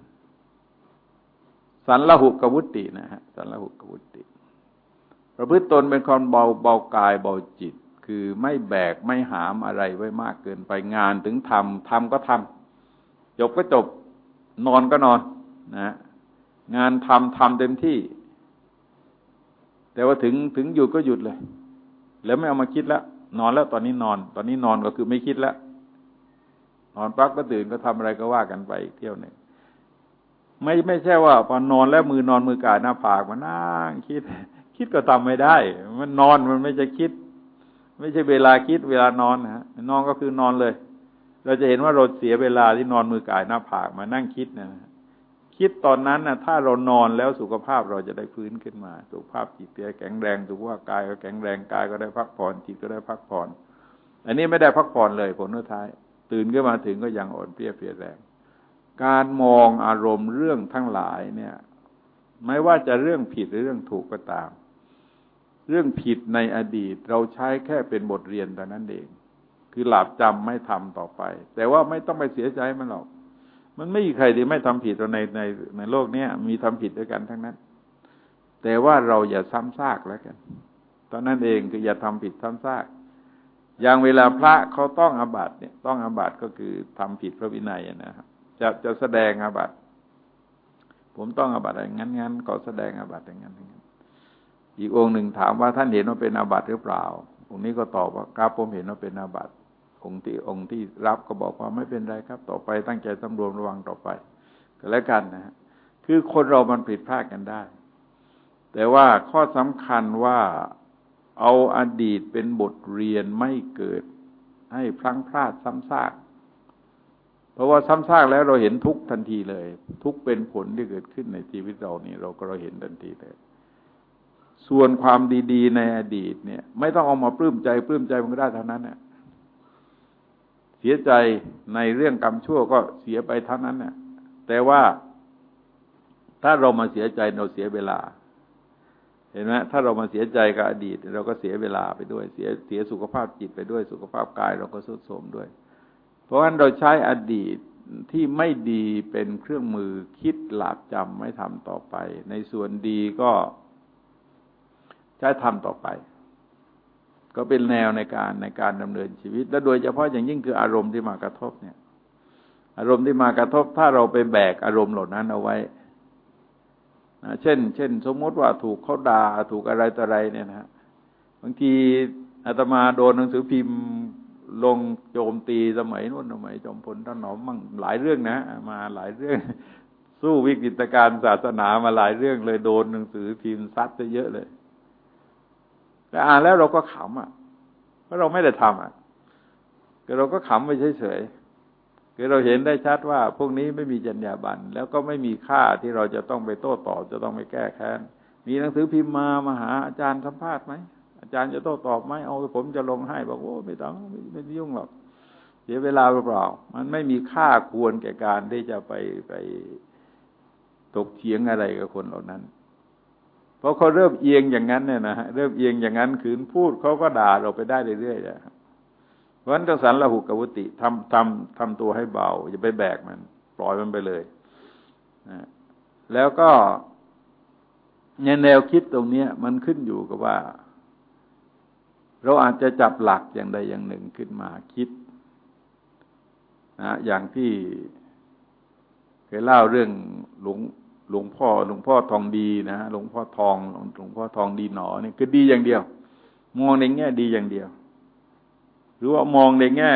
สันละหุกวุตตินะฮะสันละหุกวุตติประพฤติตนเป็นคนเบากายเบาจิตคือไม่แบกไม่หามอะไรไว้มากเกินไปงานถึงทำก็ทำจบก็จบนอนก็นอนนะงานทำเต็มที่แต่ว่าถึงหยุดก็หยุดเลยแล้วไม่เอามาคิดแล้วนอนแล้วตอนนี้นอนก็คือไม่คิดแล้วนอนปั๊บก็ตื่นก็ทำอะไรก็ว่ากันไปอีกเที่ยวหนึ่งไม่ใช่ว่าพอนอนแล้วมือกายหน้าผากมานั่งคิดก็ทำไม่ได้มันนอนมันไม่ใช่คิดไม่ใช่เวลาคิดเวลานอนนะนอนก็คือนอนเลยเราจะเห็นว่าเราเสียเวลาที่นอนมือกายหน้าผากมานั่งคิดนะคิดตอนนั้นนะถ้าเรานอนแล้วสุขภาพเราจะได้ฟื้นขึ้นมาสุขภาพจิตใจแข็งแรงสุขภาพกายก็แข็งแรงกายก็ได้พักผ่อนจิตก็ได้พักผ่อนอันนี้ไม่ได้พักผ่อนเลยผลสุดท้ายตื่นขึ้นมาถึงก็ยังอ่อนเพลียเพลียแรงการมองอารมณ์เรื่องทั้งหลายเนี่ยไม่ว่าจะเรื่องผิดหรือเรื่องถูกก็ตามเรื่องผิดในอดีตเราใช้แค่เป็นบทเรียนแต่นั้นเองคือหลับจำไม่ทำต่อไปแต่ว่าไม่ต้องไปเสียใจมันหรอกมันไม่มีใครที่ไม่ทำผิดในโลกนี้มีทำผิดด้วยกันทั้งนั้นแต่ว่าเราอย่าซ้ำซากแล้วกันตอนนั้นเองคืออย่าทำผิดซ้ำซากอย่างเวลาพระเขาต้องอาบัติเนี่ยต้องอาบัติก็คือทำผิดพระวินัยนะครับจะแสดงอาบัติผมต้องอาบัติอย่างนั้นก็แสดงอาบัติอย่างนั้นอีกองค์หนึ่งถามว่าท่านเห็นว่าเป็นอาบัติหรือเปล่าองค์นี้ก็ตอบว่าครับผมเห็นว่าเป็นอาบัติองค์ที่รับก็บอกว่าไม่เป็นไรครับต่อไปตั้งใจสำรวมระวังต่อไปก็แล้วกันนะฮะคือคนเรามันผิดพลาดกันได้แต่ว่าข้อสำคัญว่าเอาอดีตเป็นบทเรียนไม่เกิดให้พลั้งพลาดซ้ำซากเพราะว่าซ้ำซากแล้วเราเห็นทุกข์ทันทีเลยทุกข์เป็นผลที่เกิดขึ้นในชีวิตเรานี่เราเห็นทันทีเลยส่วนความดีๆในอดีตเนี่ยไม่ต้องเอามาปลื้มใจมันก็ได้เท่านั้นเนี่ยเสียใจในเรื่องกรรมชั่วก็เสียไปเท่านั้นเนี่ยแต่ว่าถ้าเรามาเสียใจเราเสียเวลาเห็นไหมถ้าเรามาเสียใจกับอดีตเราก็เสียเวลาไปด้วยเสียสุขภาพจิตไปด้วยสุขภาพกายเราก็ทรุดโทรมด้วยเพราะฉะนั้นเราใช้อดีตที่ไม่ดีเป็นเครื่องมือคิดหลาบจำไม่ทำต่อไปในส่วนดีก็ใช้ทำต่อไปก็เป็นแนวในการดำเนินชีวิตและโดยเฉพาะอย่างยิ่งคืออารมณ์ที่มากระทบเนี่ยอารมณ์ที่มากระทบถ้าเราไปแบกอารมณ์เหล่านั้นเอาไว้เช่นสมมติว่าถูกเขาด่าถูกอะไรต่ออะไรเนี่ยนะบางทีอาตมาโดนหนังสือพิมพ์ลงโจมตีสมัยนู้นสมัยจอมพลถนอมมั่งหลายเรื่องนะมาหลายเรื่องสู้วิกฤตการณ์ศาสนามาหลายเรื่องเลยโดนหนังสือพิมพ์ซัดไปเยอะเลยแต่อ่านแล้วเราก็ขำเพราะเราไม่ได้ทำก็เราก็ขำไปเฉยๆคือเราเห็นได้ชัดว่าพวกนี้ไม่มีจรรยาบรรณแล้วก็ไม่มีค่าที่เราจะต้องไปโต้ตอบจะต้องไปแก้แค้นมีหนังสือพิมพ์มาหาอาจารย์สัมภาษณ์ไหมอาจารย์จะโต้ตอบไหมเอาผมจะลงให้บอกโอ้ไม่ต้องไม่ยุ่งหรอกเสียเวลาเปล่ามันไม่มีค่าควรแก่การที่จะไปถกเถียงอะไรกับคนเหล่านั้นเพราะเขาเริ่มเอียงอย่างนั้นเนี่ยนะฮะเริ่มเอียงอย่างนั้นขืนพูดเขาก็ด่าเราไปได้เรื่อยๆเพราะฉะนั้นสันละหุกวุตติทำตัวให้เบาอย่าไปแบกมันปล่อยมันไปเลยนะแล้วก็ในแนวคิดตรงนี้มันขึ้นอยู่กับว่าเราอาจจะจับหลักอย่างใดอย่างหนึ่งขึ้นมาคิดนะอย่างที่เคยเล่าเรื่องหลวงพ่อทองดีนะหลวงพ่อทองดีหนอนี่คือดีอย่างเดียวมองในแง่ดีอย่างเดียวหรือว่ามองในแง่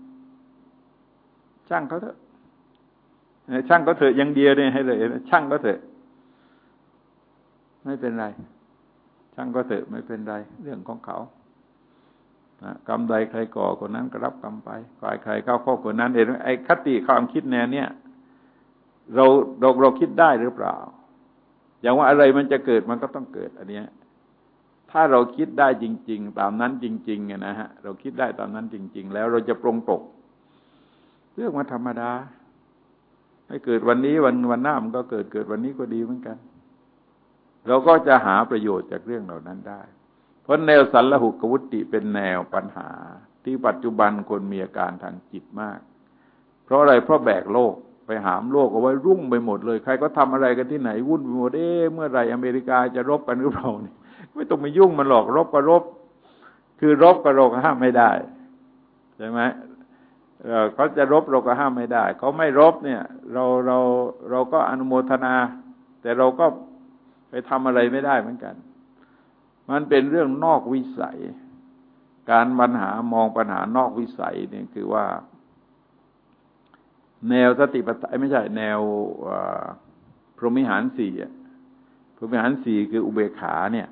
ช่างเขาเถอะอย่างเดียวเนี่ยให้เลยช่างเขาเถอะไม่เป็นไรช่างก็เถอะไม่เป็นไรเรื่องของเขากรรมใดใครก่อคนนั้นก็รับกรรมไปใครเข้าข้อคนนั้นเห็นไหมไอ้คติความคิดแนวเนี้ยเราคิดได้หรือเปล่าอย่างว่าอะไรมันจะเกิดมันก็ต้องเกิดอันเนี้ยถ้าเราคิดได้จริงๆตามนั้นจริงๆนะฮะเราคิดได้ตามนั้นจริงๆแล้วเราจะปรงตกเรื่องมันธรรมดาให้เกิดวันนี้วันหน้ามันก็เกิดวันนี้ก็ดีเหมือนกันเราก็จะหาประโยชน์จากเรื่องเหล่านั้นได้เพราะแนวสัลลหุกวุตติเป็นแนวปัญหาที่ปัจจุบันคนมีอาการทางจิตมากเพราะอะไรเพราะแบกโลกไปหามโลกเอาไว้รุ่งไปหมดเลยใครก็ทำอะไรกันที่ไหนวุ่นไปหมดเมื่อไหร่อเมริกาจะรบกันหรือเปล่านี่ไม่ต้องไปยุ่งมันหรอกรบก็รบคือรบก็เราห้ามไม่ได้ใช่ไหมเขาจะรบเราก็ห้ามไม่ได้เขาไม่รบเนี่ยเราก็อนุโมทนาแต่เราก็ไปทำอะไรไม่ได้เหมือนกันมันเป็นเรื่องนอกวิสัยการมองปัญหานอกวิสัยเนี่ยคือว่าแนวสติปัฏฐานไม่ใช่แนวพรหมิหารสี่พรหมิหารสี่คืออุเบกขาเนี่ย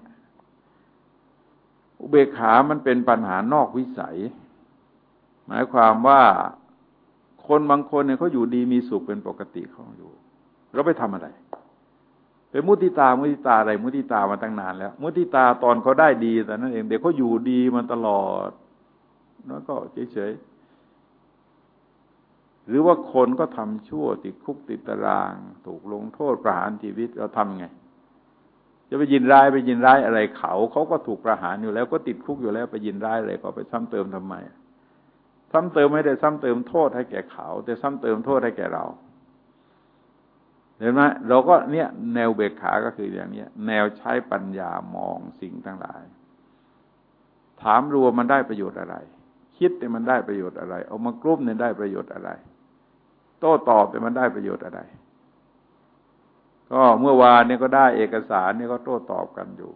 อุเบกขามันเป็นปัญหานอกวิสัยหมายความว่าคนบางคนเนี่ยเขาอยู่ดีมีสุขเป็นปกติเขาอยู่เราไปทำอะไรเป็นมุทิตาอะไรมุทิตามาตั้งนานแล้วมุทิตาตอนเขาได้ดีแต่นั่นเองเดี๋ยวเขาอยู่ดีมาตลอดแล้วก็เฉยๆหรือว่าคนก็ทำชั่วติดคุกติดตารางถูกลงโทษประหารชีวิตเราทำไงจะไปยินร้ายอะไรเขาก็ถูกประหารอยู่แล้วก็ติดคุกอยู่แล้วไปยินร้ายอะไรก็ไปซ้ำเติมทำไมซ้ำเติมไม่ได้ซ้ำเติมโทษให้แก่เขาแต่ซ้ำเติมโทษให้แก่เราเห็นไหมเราก็เนี่ยแนวเบกขาก็คืออย่างนี้แนวใช้ปัญญามองสิ่งทั้งหลายถามรวมมันได้ประโยชน์อะไรคิดเนี่ยมันได้ประโยชน์อะไรเอามากรุ๊ปเนี่ยได้ประโยชน์อะไรโต้ตอบเนี่ยมันได้ประโยชน์อะไรก็เมื่อวานเนี่ยก็ได้เอกสารเนี่ยก็โต้ตอบกันอยู่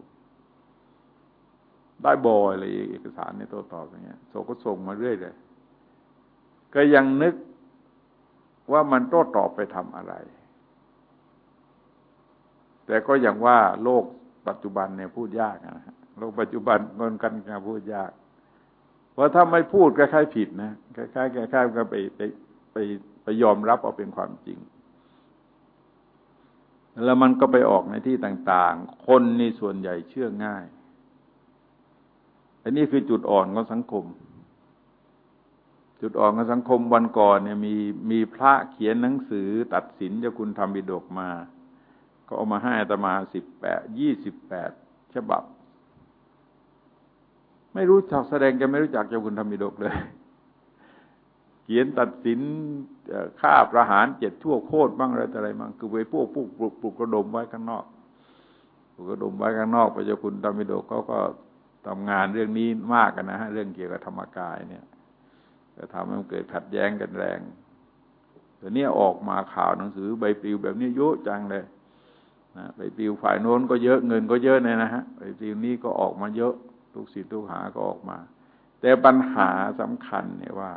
ได้บ่อยเลยเอกสารเนี่ยโต้ตอบอย่างเงี้ยก็ส่งมาเรื่อยเลยก็ยังนึกว่ามันโต้ตอบไปทำอะไรแต่ก็อย่างว่าโลกปัจจุบันเนี่ยพูดยากนะฮะโลกปัจจุบันคนกันการพูดยากเพราะถ้าไม่พูดคล้ายๆผิดนะคล้ายๆก็ไปยอมรับเอาเป็นความจริงแล้วมันก็ไปออกในที่ต่างๆคนนี่ส่วนใหญ่เชื่อง่ายอันนี้คือจุดอ่อนของสังคมจุดอ่อนของสังคมวันก่อนเนี่ยมีพระเขียนหนังสือตัดสินเจ้าคุณธรรมปิฎกมาก็เอามาให้อาตมา28ฉบับไม่รู้จักแสดงจะไม่รู้จักเจ้าคุณธรรมปิฎกเลยเขียนตัดสินฆ่าประหาร7ชั่วโคตรบ้างอะไรบ้างคือไปพวกปลุกระดมไว้ข้างนอกปลุกระดมไว้ข้างนอกพระเจ้าคุณธรรมปิฎกเขาก็ทำงานเรื่องนี้มากกันนะฮะเรื่องเกี่ยวกับธรรมกายเนี่ยจะทำให้มันเกิดขัดแย้งกันแรงแต่เนี่ยออกมาข่าวหนังสือใบปลิวแบบนี้เยอะจังเลยนะใบปลิวฝ่ายโน้นก็เยอะเงินก็เยอะเนี่ยนะฮะใบปลิวนี้ก็ออกมาเยอะทุกศิษย์ทุกหาก็ออกมาแต่ปัญหาสำคัญเนี่ยว่า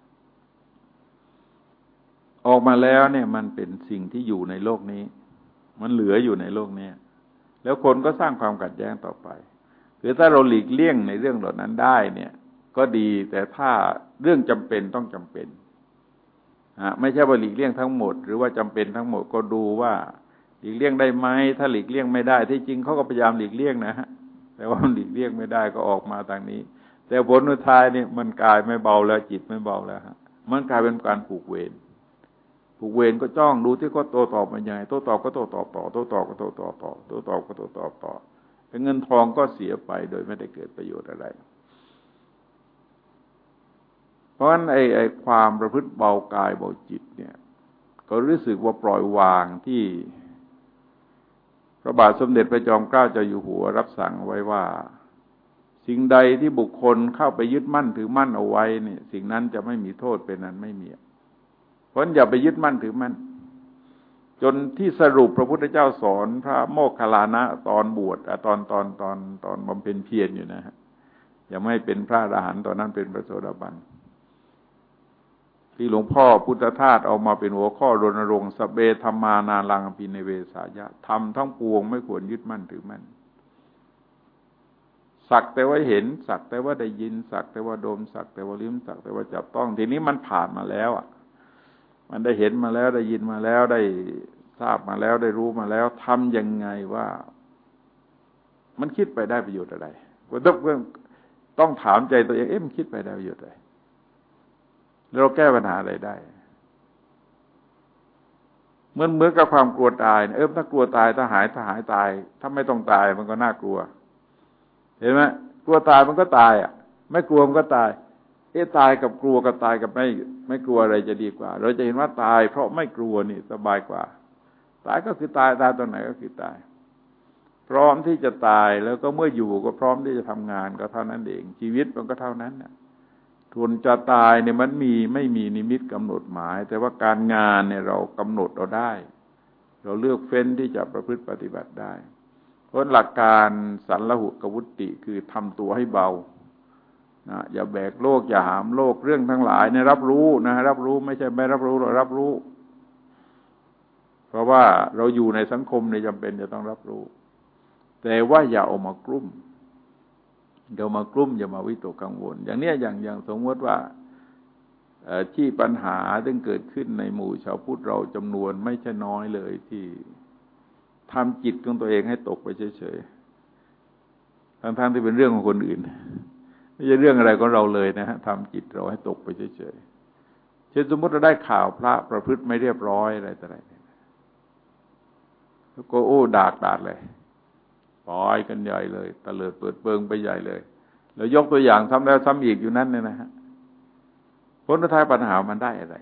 ออกมาแล้วเนี่ยมันเป็นสิ่งที่อยู่ในโลกนี้มันเหลืออยู่ในโลกนี้แล้วคนก็สร้างความขัดแย้งต่อไปคือถ้าเราหลีกเลี่ยงในเรื่องเหล่านั้นได้เนี่ยก็ดีแต่ถ้าเรื่องจำเป็นต้องจำเป็นไม่ใช่ว่าหลีกเลี่ยงทั้งหมดหรือว่าจำเป็นทั้งหมดก็ดูว่าหลีกเลี่ยงได้ไหมถ้าหลีกเลี่ยงไม่ได้ที่จริงเขาก็พยายามหลีกเลี่ยงนะฮะแต่ว่าหลีกเลี่ยงไม่ได้ก็ออกมาทางนี้แต่ผลสุดท้ายเนี่ยมันกลายไม่เบาแล้วจิตไม่เบาแล้วฮะมันกลายเป็นการผูกเวรก็จ้องดูที่เขาโต้ตอบมันยังไงโต้ตอบก็โต้ตอบต่อโต้ตอบก็โต้ตอบต่อโต้ตอบก็โต้ตอบต่อเงินทองก็เสียไปโดยไม่ได้เกิดประโยชน์อะไรเพราะฉะนั้นไอ้ความประพฤติเบากายเบาจิตเนี่ยก็รู้สึกว่าปล่อยวางที่พระบาทสมเด็จพระจอมเกล้าเจ้าอยู่หัวรับสั่งไว้ว่าสิ่งใดที่บุคคลเข้าไปยึดมั่นถือมั่นเอาไว้เนี่ยสิ่งนั้นจะไม่มีโทษเป็นนั้นไม่มีเพราะอย่าไปยึดมั่นถือมั่นจนที่สรุปพระพุทธเจ้าสอนพระโมคคัลลานะตอนบวชตอนบำเพ็ญเพียรอยู่นะฮะยังไม่เป็นพระอรหันต์ตอนนั้นเป็นพระโสดาบันที่หลวงพ่อพุทธทาสเอามาเป็นหัวข้อรณรงค์สเบธัมมานาลังปิเนเวสายะทำทั้งปวงไม่ควรยึดมั่นถือมั่นสักแต่ว่าเห็นสักแต่ว่าได้ยินสักแต่ว่าดมสักแต่ว่าลิ้มสักแต่ว่าจับต้องทีนี้มันผ่านมาแล้วมันได้เห็นมาแล้วได้ยินมาแล้วได้ทราบมาแล้วได้รู้มาแล้วทำยังไงว่ามันคิดไปได้ประโยชน์อะไรก็ต้องถามใจตัวเองมันคิดไปได้ประโยชน์อะไรเราแก้ปัญหาอะไรได้เหมือนกับความกลัวตายถ้ากลัวตายถ้าหายตายถ้าไม่ต้องตายมันก็น่ากลัวเห็นไหมกลัวตายมันก็ตายไม่กลัวมันก็ตายตายกับกลัวกับตายกับไม่กลัวอะไรจะดีกว่าเราจะเห็นว่าตายเพราะไม่กลัวนี่สบายกว่าตายก็คือตายตอนไหนก็คือตายพร้อมที่จะตายแล้วก็เมื่ออยู่ก็พร้อมที่จะทำงานก็เท่านั้นเองชีวิตมันก็เท่านั้นทุนจะตายเนี่ยมันไม่มีนิมิตกำหนดหมายแต่ว่าการงานเนี่ยเรากำหนดเราได้เราเลือกเฟ้นที่จะประพฤติปฏิบัติได้เพราะหลักการสันลหุกวุตติคือทำตัวให้เบาอย่าแบกโลกอย่าหามโลกเรื่องทั้งหลายเนี่ยรับรู้รับรู้ไม่ใช่ไม่รับรู้เรารับรู้เพราะว่าเราอยู่ในสังคมเนี่ยจำเป็นจะต้องรับรู้แต่ว่าอย่าออกมากลุ้มอย่ามาวิตกกังวลอย่างเนี้ยอย่างสมมติว่าที่ปัญหาที่เกิดขึ้นในหมู่ชาวพุทธเราจำนวนไม่ใช่น้อยเลยที่ทำจิตของตัวเองให้ตกไปเฉยๆทั้งที่เป็นเรื่องของคนอื่นไม่ใช่เรื่องอะไรของเราเลยนะฮะทำจิตเราให้ตกไปเฉยๆเช่นสมมติเราได้ข่าวพระประพฤติไม่เรียบร้อยอะไรต่ออะไรแล้วก็ด่าเลยปล่อยกันใหญ่เลยตะเลิดเปิดเปิงไปใหญ่เลยแล้วยกตัวอย่างซ้ำแล้วซ้ำอีกอยู่นั่นเนี่ยนะฮะผลท้ายปัญหามันได้อะไร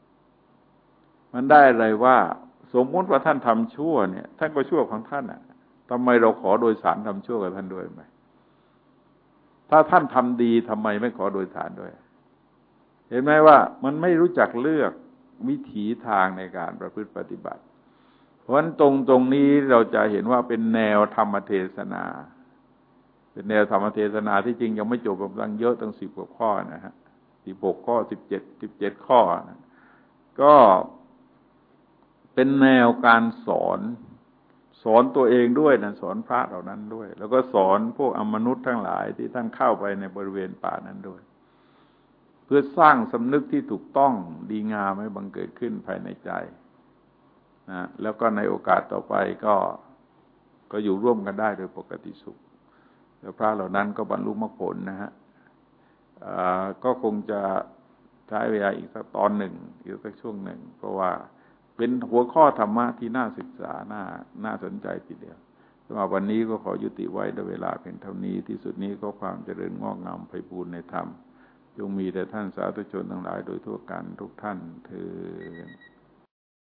ว่าสมมติว่าท่านทำชั่วเนี่ยท่านก็ชั่วของท่านทำไมเราขอโดยสารทำชั่วกับท่านด้วยไหมถ้าท่านทำดีทำไมไม่ขอโดยสารด้วยเห็นไหมว่ามันไม่รู้จักเลือกวิถีทางในการประพฤติปฏิบัติเพราะฉะนั้นตรงนี้เราจะเห็นว่าเป็นแนวธรรมเทศนาเป็นแนวธรรมเทศนาที่จริงยังไม่จบตั้งเยอะตั้ง10 กว่าข้อนะฮะ16 ข้อ17 ข้อนะก็เป็นแนวการสอนตัวเองด้วยนะสอนพระเหล่านั้นด้วยแล้วก็สอนพวกอมนุษย์ทั้งหลายที่ท่านเข้าไปในบริเวณป่านั้นด้วยเพื่อสร้างสำนึกที่ถูกต้องดีงามให้บังเกิดขึ้นภายในใจนะแล้วก็ในโอกาสต่อไปก็อยู่ร่วมกันได้โดยปกติสุขแล้วพระเหล่านั้นก็บรรลุมรรคผลนะฮะก็คงจะใช้เวลาอีกสักตอนหนึ่งอีกสักช่วงหนึ่งเพราะว่าเป็นหัวข้อธรรมะที่น่าศึกษาน่าสนใจทีเดียวสำหรับวันนี้ก็ขอยุติไว้ด้วยเวลาเพียงเท่านี้ที่สุดนี้ก็ความเจริญงอกงามไพบูลย์ในธรรมจงมีแด่ท่านสาธุชนทั้งหลายโดยทั่วกันทุกท่านเทอญ